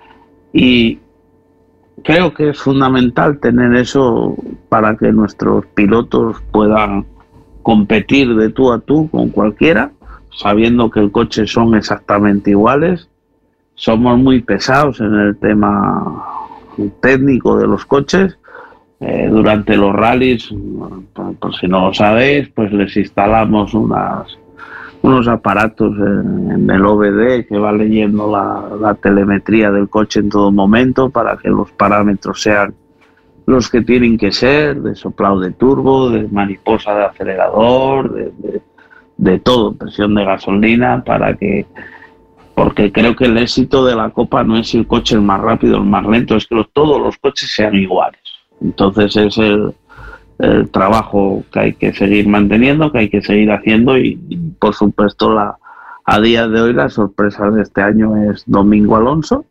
Y creo que es fundamental tener eso para que nuestros pilotos puedan competir de tú a tú con cualquiera, sabiendo que el coche son exactamente iguales. Somos muy pesados en el tema técnico de los coches. Eh, durante los rallies, por, por si no lo sabéis, pues les instalamos unas unos aparatos en, en el O B D que va leyendo la, la telemetría del coche en todo momento para que los parámetros sean los que tienen que ser, de soplado de turbo, de mariposa de acelerador, de, de, de todo, presión de gasolina, para que, porque creo que el éxito de la Copa no es si el coche es más rápido o el más lento, es que los, todos los coches sean iguales. Entonces es el, el trabajo que hay que seguir manteniendo, que hay que seguir haciendo y, y por supuesto la, a día de hoy la sorpresa de este año es Domingo Alonso.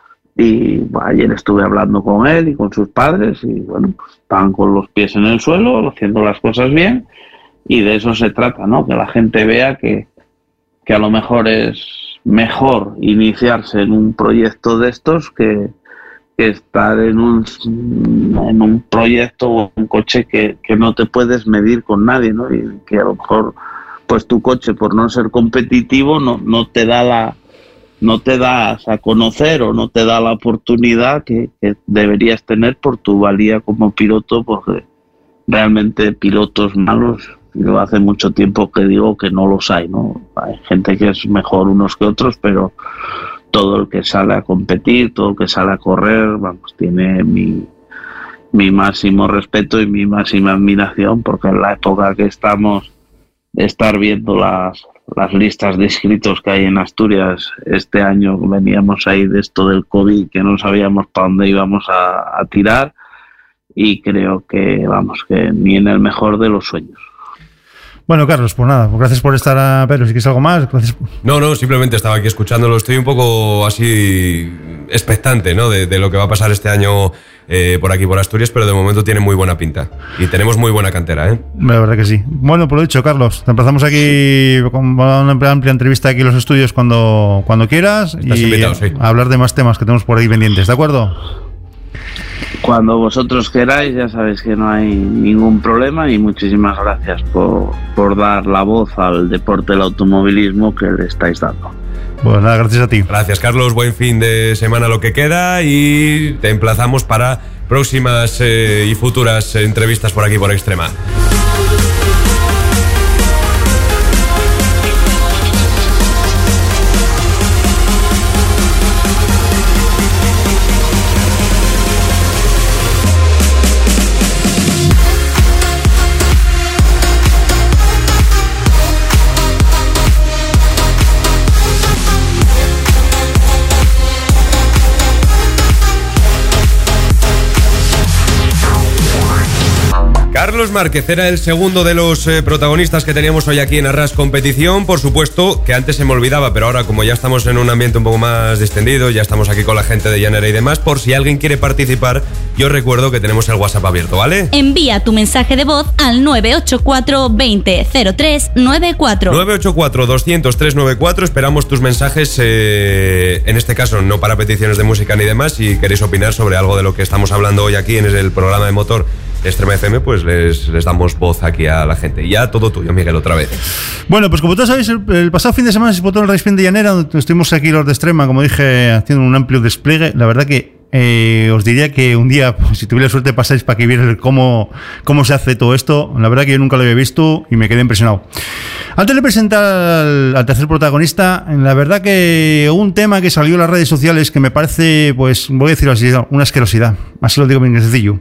Y bueno, ayer estuve hablando con él y con sus padres y bueno, pues están con los pies en el suelo, haciendo las cosas bien y de eso se trata, ¿no? Que la gente vea que, que a lo mejor es mejor iniciarse en un proyecto de estos que, que estar en un, en un proyecto o un coche que, que no te puedes medir con nadie, ¿no? Y que a lo mejor pues tu coche por no ser competitivo no, no te da la no te das a conocer o no te da la oportunidad que, que deberías tener por tu valía como piloto, porque realmente pilotos malos, yo hace mucho tiempo que digo que no los hay, ¿no? Hay gente que es mejor unos que otros, pero todo el que sale a competir, todo el que sale a correr, vamos, tiene mi, mi máximo respeto y mi máxima admiración, porque en la época que estamos, estar viendo las las listas de inscritos que hay en Asturias este año, veníamos ahí de esto del COVID, que no sabíamos para dónde íbamos a, a tirar y creo que, vamos, que ni en el mejor de los sueños. Bueno, Carlos, pues nada, pues gracias por estar a Pedro. Si quieres algo más, gracias. No, no, simplemente estaba aquí escuchándolo. Estoy un poco así expectante, ¿no? De, de lo que va a pasar este año eh, por aquí, por Asturias, pero de momento tiene muy buena pinta. Y tenemos muy buena cantera, ¿eh? La verdad que sí. Bueno, por lo dicho, Carlos, te empezamos aquí con una amplia entrevista aquí en los estudios cuando, cuando quieras. Estás y invitado, sí. A hablar de más temas que tenemos por ahí pendientes, ¿de acuerdo? Cuando vosotros queráis, ya sabéis que no hay ningún problema y muchísimas gracias por, por dar la voz al deporte del automovilismo que le estáis dando. Pues nada, gracias a ti. Gracias, Carlos. Buen fin de semana lo que queda y te emplazamos para próximas eh, y futuras entrevistas por aquí por Extrema. Carlos Márquez era el segundo de los eh, protagonistas que teníamos hoy aquí en Arras Competición. Por supuesto, que antes se me olvidaba, pero ahora como ya estamos en un ambiente un poco más distendido, ya estamos aquí con la gente de Llanera y demás, por si alguien quiere participar, yo recuerdo que tenemos el WhatsApp abierto, ¿vale? Envía tu mensaje de voz al nueve ocho cuatro veinte cero tres noventa y cuatro. nueve ocho cuatro doscientos tres noventa y cuatro. Esperamos tus mensajes, eh, en este caso no para peticiones de música ni demás. Si queréis opinar sobre algo de lo que estamos hablando hoy aquí en el programa de motor de Extrema F M, pues les, les damos voz aquí a la gente. Y ya todo tuyo, Miguel, otra vez. Bueno, pues como todos sabéis, el, el pasado fin de semana se disputó el Race de Llanera, donde estuvimos aquí los de Extrema, como dije, haciendo un amplio despliegue. La verdad que eh, os diría que un día, pues, si tuviera suerte, pasáis para que vierais cómo, cómo se hace todo esto. La verdad que yo nunca lo había visto y me quedé impresionado. Antes de presentar al, al tercer protagonista, la verdad que un tema que salió en las redes sociales que me parece, pues voy a decirlo así, una asquerosidad. Así lo digo bien sencillo.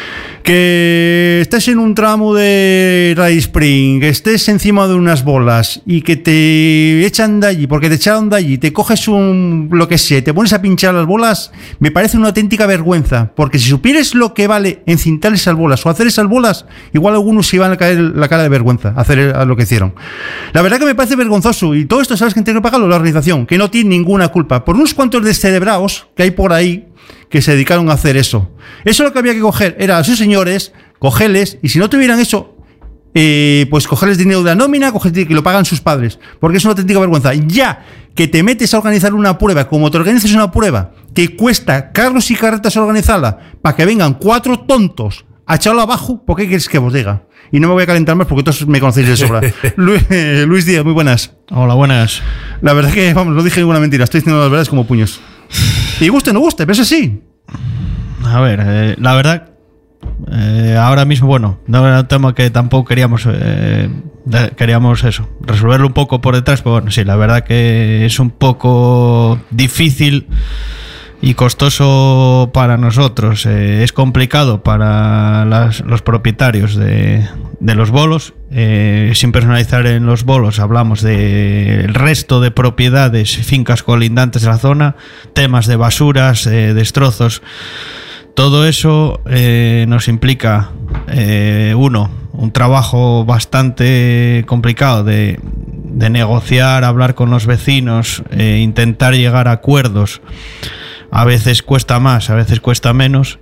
Que estés en un tramo de Rally Spring, que estés encima de unas bolas y que te echan de allí, porque te echaron de allí, te coges un, lo que sé, te pones a pinchar las bolas, me parece una auténtica vergüenza, porque si supieres lo que vale encintar esas bolas o hacer esas bolas, igual algunos se iban a caer la cara de vergüenza a hacer lo que hicieron. La verdad que me parece vergonzoso, y todo esto, ¿sabes quién tiene que pagarlo? La organización, que no tiene ninguna culpa, por unos cuantos descerebrados que hay por ahí que se dedicaron a hacer eso. Eso lo que había que coger era a esos señores, cogerles, y si no tuvieran eso, eh, pues cogerles dinero de la nómina, cogerles que lo pagan sus padres, porque es una auténtica vergüenza. Ya que te metes a organizar una prueba, como te organizas una prueba que cuesta carros y carretas organizarla, para que vengan cuatro tontos a echarlo abajo, ¿por qué quieres que os diga? Y no me voy a calentar más porque todos me conocéis de sobra. Luis, eh, Luis Díaz, muy buenas. Hola, buenas. La verdad que, vamos, no dije ninguna mentira, estoy diciendo las verdades como puños. Y guste o no guste, pero eso sí. A ver, eh, la verdad Eh, ahora mismo, bueno, no era un tema que tampoco queríamos, eh, de, queríamos eso, resolverlo un poco por detrás, pero bueno, sí, la verdad que es un poco difícil y costoso para nosotros. Eh, es complicado para las, los propietarios de, de los bolos. Eh, sin personalizar en los bolos, hablamos del resto de propiedades, fincas colindantes de la zona, temas de basuras, eh, destrozos. Todo eso eh, nos implica, eh, uno, un trabajo bastante complicado de, de negociar, hablar con los vecinos, eh, intentar llegar a acuerdos. A veces cuesta más, a veces cuesta menos.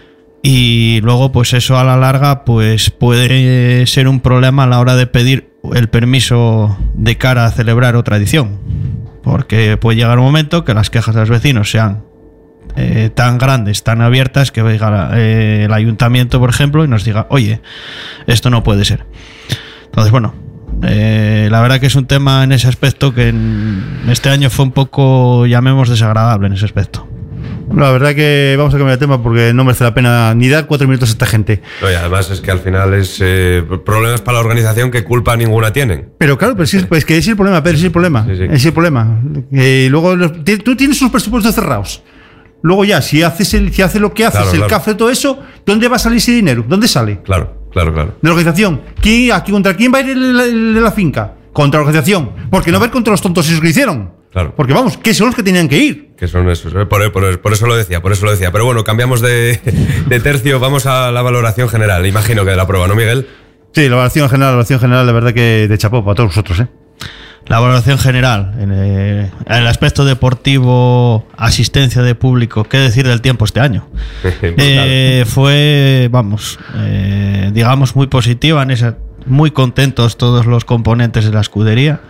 Y luego, pues eso a la larga pues puede ser un problema a la hora de pedir el permiso de cara a celebrar otra edición. Porque puede llegar un momento que las quejas de los vecinos sean Eh, tan grandes, tan abiertas, que venga eh, el ayuntamiento, por ejemplo, y nos diga, oye, esto no puede ser. Entonces, bueno, eh, la verdad que es un tema en ese aspecto que en este año fue un poco, llamemos, desagradable en ese aspecto. La verdad que vamos a cambiar de tema porque no merece la pena ni dar cuatro minutos a esta gente. No, y además es que al final es eh, problemas para la organización que culpa ninguna tienen. Pero claro, pero sí, pues que ese es el problema, Pedro, ese es el problema. Sí, sí. Ese es el problema. Eh, luego, tú tienes sus presupuestos cerrados. Luego ya, si haces el, si haces lo que haces, Claro, el claro. café, todo eso, ¿dónde va a salir ese dinero? ¿Dónde sale? Claro, claro, claro. De la organización. ¿Quién, aquí, ¿Contra quién va a ir el, el de la finca? Contra la organización. Porque no va a ir contra los tontos esos que hicieron. Claro. Porque vamos, que son los que tenían que ir. Que son esos, ¿eh? por, por, por eso lo decía, por eso lo decía. Pero bueno, cambiamos de, de tercio, vamos a la valoración general. Imagino que de la prueba, ¿no, Miguel? Sí, la valoración general, la valoración general, la verdad que de chapó para todos vosotros, ¿eh? La valoración general, en eh, el aspecto deportivo, asistencia de público, ¿qué decir del tiempo este año? eh, fue, vamos, eh, digamos muy positiva, en esa, muy contentos todos los componentes de la escudería,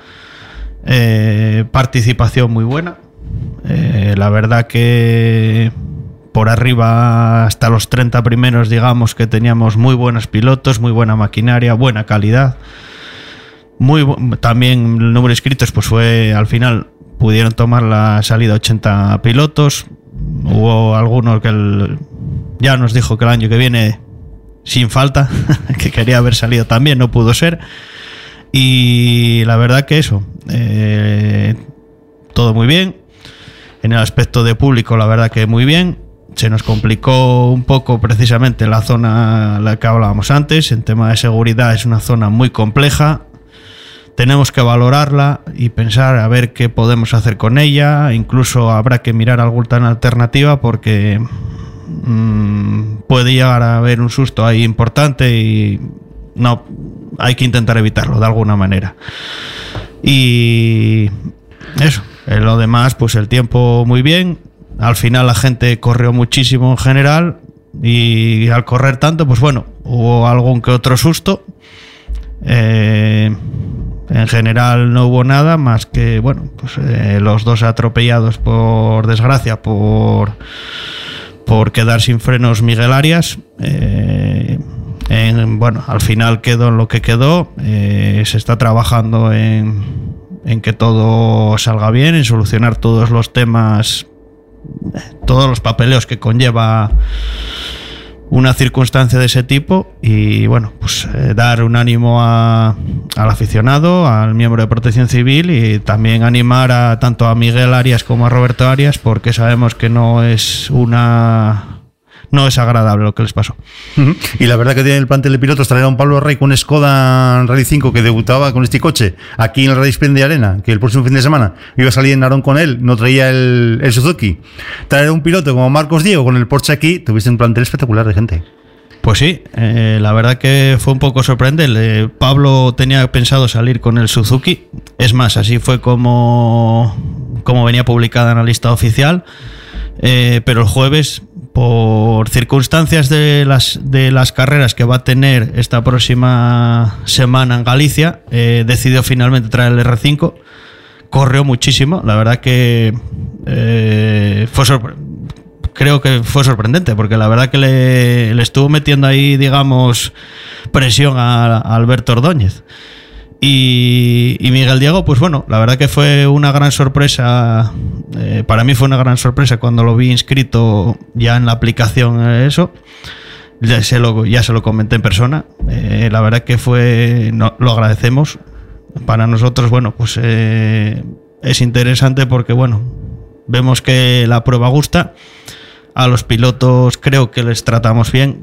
eh, participación muy buena, eh, la verdad que por arriba hasta los treinta primeros, digamos que teníamos muy buenos pilotos, muy buena maquinaria, buena calidad. Muy bu- también el número de inscritos pues fue, al final pudieron tomar la salida ochenta pilotos. Hubo algunos que el, ya nos dijo que el año que viene sin falta que quería haber salido también, no pudo ser. Y la verdad que eso, eh, todo muy bien. En el aspecto de público, la verdad que muy bien. Se nos complicó un poco precisamente la zona la que hablábamos antes. En tema de seguridad es una zona muy compleja. Tenemos que valorarla y pensar a ver qué podemos hacer con ella. Incluso habrá que mirar alguna alternativa porque mmm, puede llegar a haber un susto ahí importante y no, hay que intentar evitarlo de alguna manera. Y eso, en lo demás, pues el tiempo muy bien. Al final la gente corrió muchísimo en general y al correr tanto, pues bueno, hubo algún que otro susto. Eh, en general no hubo nada más que, bueno, pues eh, los dos atropellados por desgracia por por quedar sin frenos Miguel Arias. Eh, en, bueno, al final quedó en lo que quedó. Eh, se está trabajando en, en que todo salga bien, en solucionar todos los temas, todos los papeleos que conlleva una circunstancia de ese tipo. Y bueno, pues eh, dar un ánimo a, al aficionado, al miembro de Protección Civil, y también animar a tanto a Miguel Arias como a Roberto Arias, porque sabemos que no es una no es agradable lo que les pasó. Uh-huh. Y la verdad que tiene el plantel de pilotos traer a un Pablo Rey con Skoda Rally cinco que debutaba con este coche aquí en el Rally Sprint de Arena, que el próximo fin de semana iba a salir en Narón con él, no traía el, el Suzuki. Traer a un piloto como Marcos Diego con el Porsche aquí, tuviste un plantel espectacular de gente. Pues sí, eh, la verdad que fue un poco sorprendente. Pablo tenía pensado salir con el Suzuki, es más, así fue como, como venía publicada en la lista oficial, eh, pero el jueves, por circunstancias de las, de las carreras que va a tener esta próxima semana en Galicia, eh, decidió finalmente traer el R cinco. Corrió muchísimo, la verdad que eh, fue sorprendente. Creo que fue sorprendente, porque la verdad que le, le estuvo metiendo ahí, digamos, presión a, a Alberto Ordóñez. Y, y Miguel Diego, pues bueno, la verdad que fue una gran sorpresa. Eh, para mí fue una gran sorpresa cuando lo vi inscrito ya en la aplicación, eh, eso. ya se lo, ya se lo comenté en persona. Eh, la verdad que fue, no, lo agradecemos. Para nosotros, bueno, pues eh, es interesante porque, bueno, vemos que la prueba gusta. A los pilotos creo que les tratamos bien.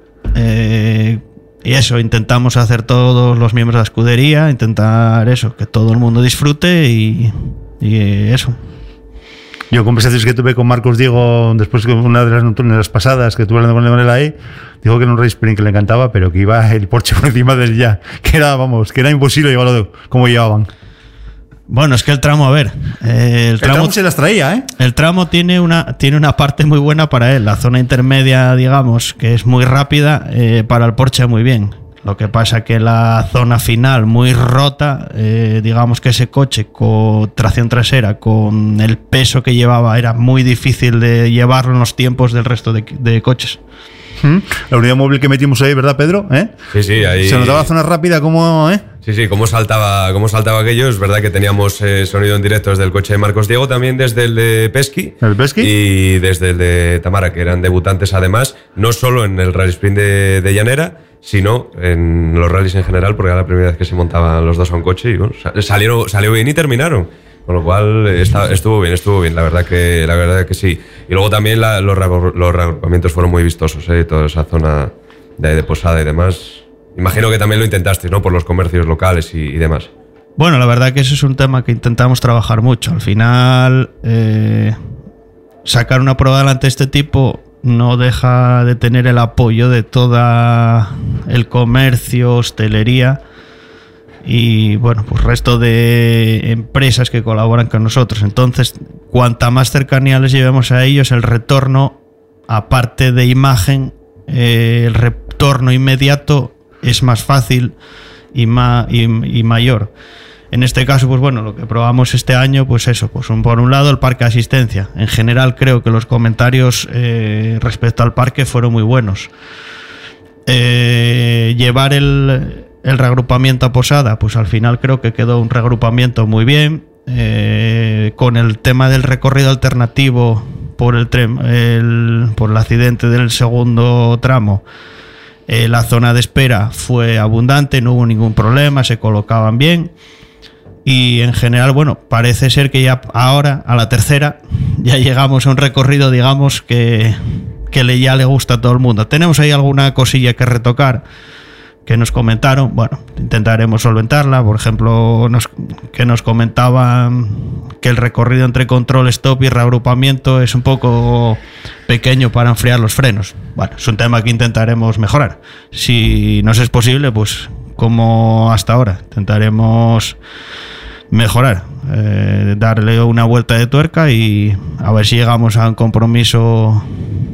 Eh, y eso, intentamos hacer todos los miembros de la escudería, intentar eso, que todo el mundo disfrute y, y eso. Yo, conversaciones que tuve con Marcos Diego después de una de las nocturnas pasadas que tuve hablando con él ahí, dijo que era un race sprint que le encantaba, pero que iba el Porsche por encima del ya, que era, vamos, que era imposible llevarlo como llevaban. Bueno, es que el tramo, a ver, eh, el, tramo, el tramo se las traía, ¿eh? El tramo tiene una, tiene una parte muy buena para él, la zona intermedia, digamos, que es muy rápida, eh, para el Porsche muy bien. Lo que pasa que la zona final muy rota, eh, digamos que ese coche con tracción trasera, con el peso que llevaba, era muy difícil de llevarlo en los tiempos del resto de, de coches. La unidad móvil que metimos ahí, ¿verdad, Pedro? ¿Eh? Sí, sí, ahí. Se notaba la zona rápida como, ¿eh? Sí, sí, cómo saltaba, cómo saltaba aquello. Es verdad que teníamos eh, sonido en directo desde el coche de Marcos Diego, también desde el de Pesky. ¿El Pesky? Y desde el de Tamara, que eran debutantes además, no solo en el Rally Sprint de, de Llanera, sino en los rallies en general, porque era la primera vez que se montaban los dos a un coche y bueno, salieron, salió bien y terminaron. Con lo cual está, estuvo bien, estuvo bien, la verdad que, la verdad que sí. Y luego también la, los, los reagrupamientos fueron muy vistosos, ¿eh? Toda esa zona de, de Posada y demás. Imagino que también lo intentasteis, ¿no? Por los comercios locales y, y demás. Bueno, la verdad que eso es un tema que intentamos trabajar mucho. Al final, eh, sacar una prueba adelante de este tipo no deja de tener el apoyo de toda el comercio, hostelería y bueno, pues resto de empresas que colaboran con nosotros. Entonces, cuanta más cercanía les llevemos a ellos, el retorno, aparte de imagen, eh, el retorno inmediato es más fácil y, ma- y, y mayor. En este caso, pues bueno, lo que probamos este año, pues eso, pues un, por un lado el parque de asistencia. En general creo que los comentarios eh, respecto al parque fueron muy buenos. Eh, llevar el, el reagrupamiento a Posada, pues al final creo que quedó un reagrupamiento muy bien. Eh, con el tema del recorrido alternativo por el, tren, el, por el accidente del segundo tramo, eh, la zona de espera fue abundante, no hubo ningún problema, se colocaban bien. Y en general, bueno, parece ser que ya ahora, a la tercera, ya llegamos a un recorrido, digamos, que, que le, ya le gusta a todo el mundo. Tenemos ahí alguna cosilla que retocar, que nos comentaron, bueno, intentaremos solventarla. Por ejemplo, nos, que nos comentaban que el recorrido entre control, stop y reagrupamiento es un poco pequeño para enfriar los frenos. Bueno, es un tema que intentaremos mejorar. Si nos es posible, pues como hasta ahora, intentaremos mejorar, eh, darle una vuelta de tuerca y a ver si llegamos a un compromiso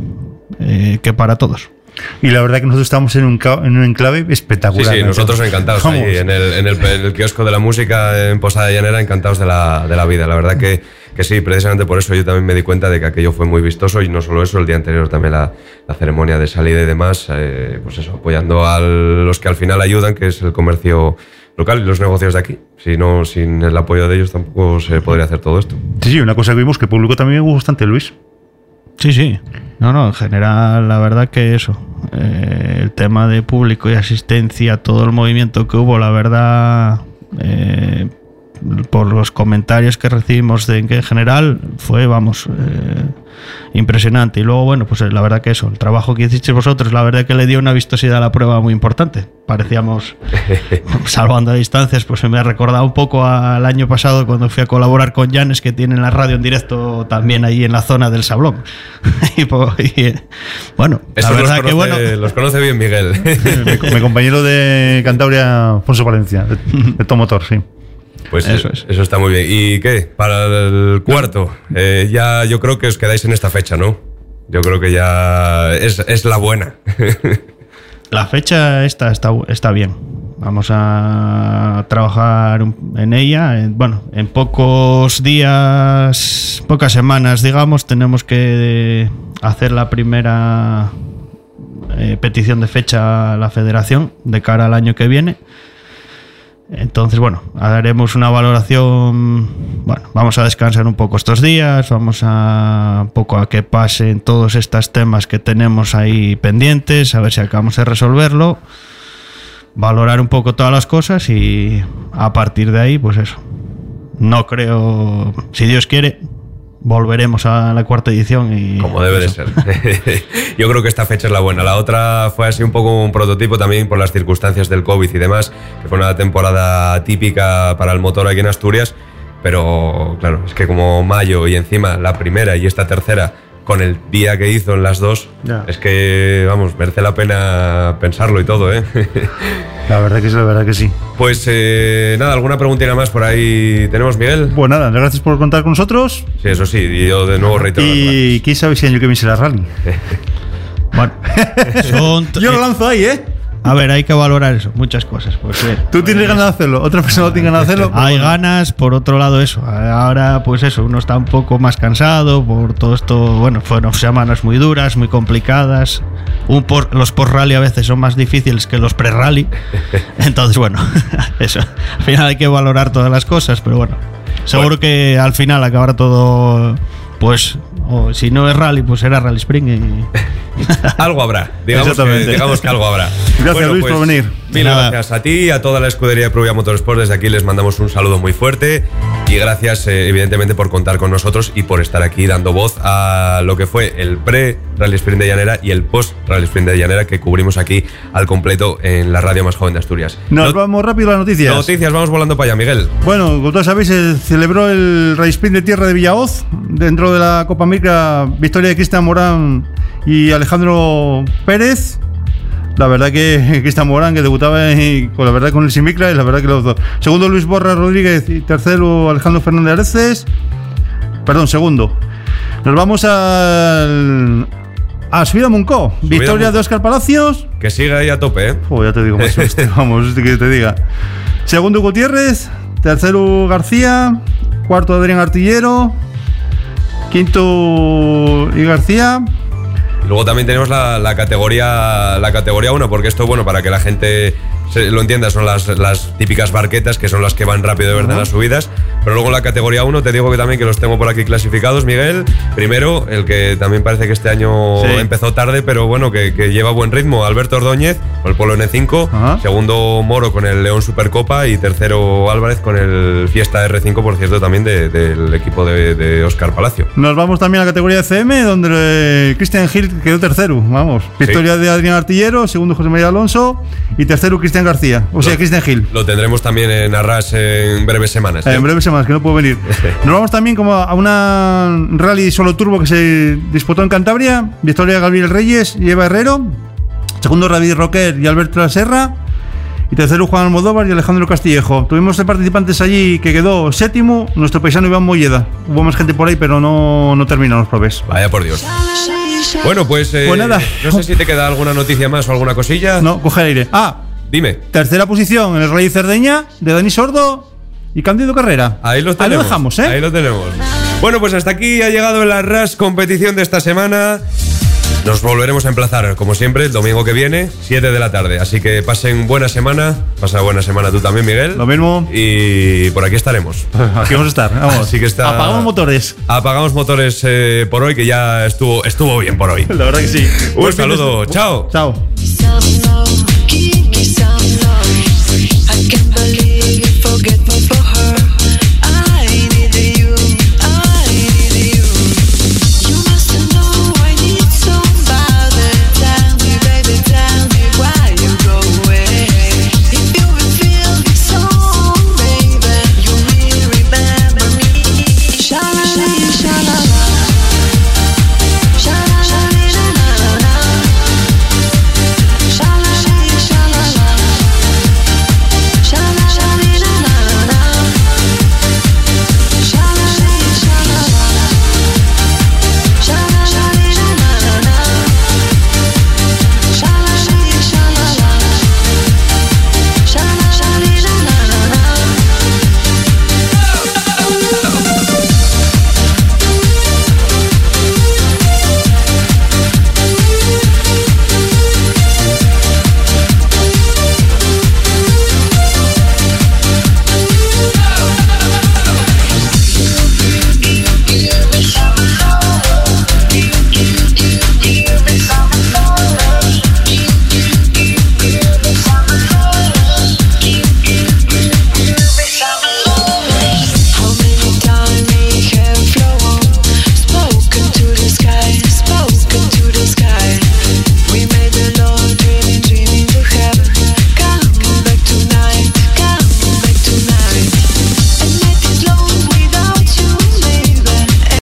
eh, que para todos. Y la verdad que nosotros estamos en un, ca- en un enclave espectacular. Sí, sí, nosotros encantados ahí, en el, en, el, en el kiosco de la música en Posada de Llanera, encantados de la, de la vida. La verdad que, que sí, precisamente por eso yo también me di cuenta de que aquello fue muy vistoso y no solo eso, el día anterior también la, la ceremonia de salida y demás, eh, pues eso, apoyando a los que al final ayudan, que es el comercio local y los negocios de aquí. Si no, sin el apoyo de ellos tampoco se podría hacer todo esto. Sí, sí, una cosa que vimos que el público también me gustó bastante, Luis. Sí, sí. No, no, en general, la verdad que eso, eh, el tema de público y asistencia, todo el movimiento que hubo, la verdad, eh, por los comentarios que recibimos de que en general fue, vamos, eh, impresionante. Y luego, bueno, pues la verdad que eso, el trabajo que hicisteis vosotros, la verdad que le dio una vistosidad a la prueba muy importante. Parecíamos, salvando a distancias, pues me ha recordado un poco al año pasado cuando fui a colaborar con Llanes, que tienen la radio en directo también ahí en la zona del Sablón. y, y, bueno, eso la verdad los conoce, que bueno. Los conoce bien Miguel. mi, mi compañero de Cantabria, Alfonso Valencia, de, de Tomotor, sí. Pues eso, es. eso está muy bien. ¿Y qué? Para el cuarto, eh, ya yo creo que os quedáis en esta fecha, ¿no? Yo creo que ya es, es la buena. La fecha esta está, está bien. Vamos a trabajar en ella. Bueno, en pocos días, pocas semanas, digamos, tenemos que hacer la primera eh, petición de fecha a la federación de cara al año que viene. Entonces, bueno, haremos una valoración. Bueno, vamos a descansar un poco estos días, vamos a un poco a que pasen todos estos temas que tenemos ahí pendientes, a ver si acabamos de resolverlo, valorar un poco todas las cosas y a partir de ahí, pues eso. No creo, si Dios quiere, volveremos a la cuarta edición y como debe de ser. Yo creo que esta fecha es la buena. La otra fue así un poco un prototipo también por las circunstancias del COVID y demás, que fue una temporada típica para el motor aquí en Asturias, pero claro, es que como mayo y encima la primera y esta tercera con el día que hizo en las dos, ya. Es que, vamos, merece la pena pensarlo y todo, ¿eh? La verdad que sí, la verdad que sí. Pues eh, nada, ¿alguna preguntita más por ahí tenemos, Miguel? Pues nada, gracias por contar con nosotros. Sí, eso sí, y yo de nuevo reitero. Y quién sabe si año que viene será rally. Bueno, son yo lo lanzo ahí, ¿eh? A ver, hay que valorar eso, muchas cosas. Pues, eh, Tú tienes ganas de hacerlo, otra persona no tiene ganas de hacerlo. Hay bueno. ganas, por otro lado eso. Ahora, pues eso, uno está un poco más cansado por todo esto. Bueno, fueron semanas muy duras, muy complicadas. Un por, los post-rally a veces son más difíciles que los pre-rally. Entonces, bueno, eso. Al final hay que valorar todas las cosas, pero bueno, seguro bueno. que al final acabará todo, pues, o si no es rally, pues será Rally Spring y... Algo habrá, digamos que, digamos que algo habrá. Gracias, bueno, Luis, pues, por venir. Mil gracias a ti y a toda la escudería de Provia Motorsport. Desde aquí les mandamos un saludo muy fuerte y gracias eh, evidentemente por contar con nosotros y por estar aquí dando voz a lo que fue el pre-Rally Sprint de Llanera y el post-Rally Sprint de Llanera que cubrimos aquí al completo en la radio más joven de Asturias. Nos no, vamos rápido a las noticias. Noticias, vamos volando para allá, Miguel. Bueno, como todos sabéis, se celebró el Rally Sprint de Tierra de Villahoz dentro de la Copa Micra, victoria de Cristian Morán y Alejandro Pérez. La verdad que Cristian Morán, que debutaba en, con la verdad con el Simicra, y la verdad que los dos. Segundo, Luis Borra Rodríguez, y tercero, Alejandro Fernández Areces. Perdón, segundo. Nos vamos al a Subida Moncó. Subida victoria Moncó. De Óscar Palacios. Que siga ahí a tope, ¿eh? Oh, ya te digo, más este, vamos, este que te diga. Segundo, Gutiérrez. Tercero, García. Cuarto, Adrián Artillero. Quinto, y García. Luego también tenemos la, la categoría la categoría uno, porque esto, bueno, para que la gente se lo entienda, son las, las típicas barquetas, que son las que van rápido de verdad en las subidas. Pero luego en la categoría uno te digo que también que los tengo por aquí clasificados, Miguel. Primero, el que también parece que este año sí. empezó tarde, pero bueno, que, que lleva buen ritmo, Alberto Ordóñez, con el Polo N cinco. Ajá. Segundo, Moro con el León Supercopa. Y tercero, Álvarez con el Fiesta R cinco, por cierto, también de, del equipo de, de Óscar Palacio. Nos vamos también a la categoría C M, donde eh, Cristian Gil quedó tercero. Vamos, victoria sí. de Adrián Artillero, segundo José María Alonso y tercero Cristian García, o sea, Cristian Gil. Lo tendremos también en Arras en breves semanas. ¿eh? En breves semanas, que no puedo venir. Nos vamos también como a una rally solo turbo que se disputó en Cantabria. Victoria de Gabriel Reyes y Eva Herrero. Segundo, David Roquer y Alberto La Serra. Y tercero, Juan Almodóvar y Alejandro Castillejo. Tuvimos participantes allí que quedó séptimo, nuestro paisano Iván Molleda. Hubo más gente por ahí, pero no, no terminaron los probes. Vaya por Dios. Bueno, pues, eh, pues nada. No sé si te queda alguna noticia más o alguna cosilla. No, coge el aire. Ah, dime. Tercera posición en el Rally Cerdeña de Dani Sordo y Cándido Carrera. Ahí lo tenemos. Ahí lo dejamos, ¿eh? Ahí lo tenemos. Bueno, pues hasta aquí ha llegado la R A S competición de esta semana. Nos volveremos a emplazar, como siempre, el domingo que viene, siete de la tarde. Así que pasen buena semana. Pasa buena semana tú también, Miguel. Lo mismo. Y por aquí estaremos. Aquí vamos a estar. Vamos. Así que está... Apagamos motores. Apagamos motores eh, por hoy, que ya estuvo, estuvo bien por hoy. La verdad que sí. Un pues saludo. Chao. Chao.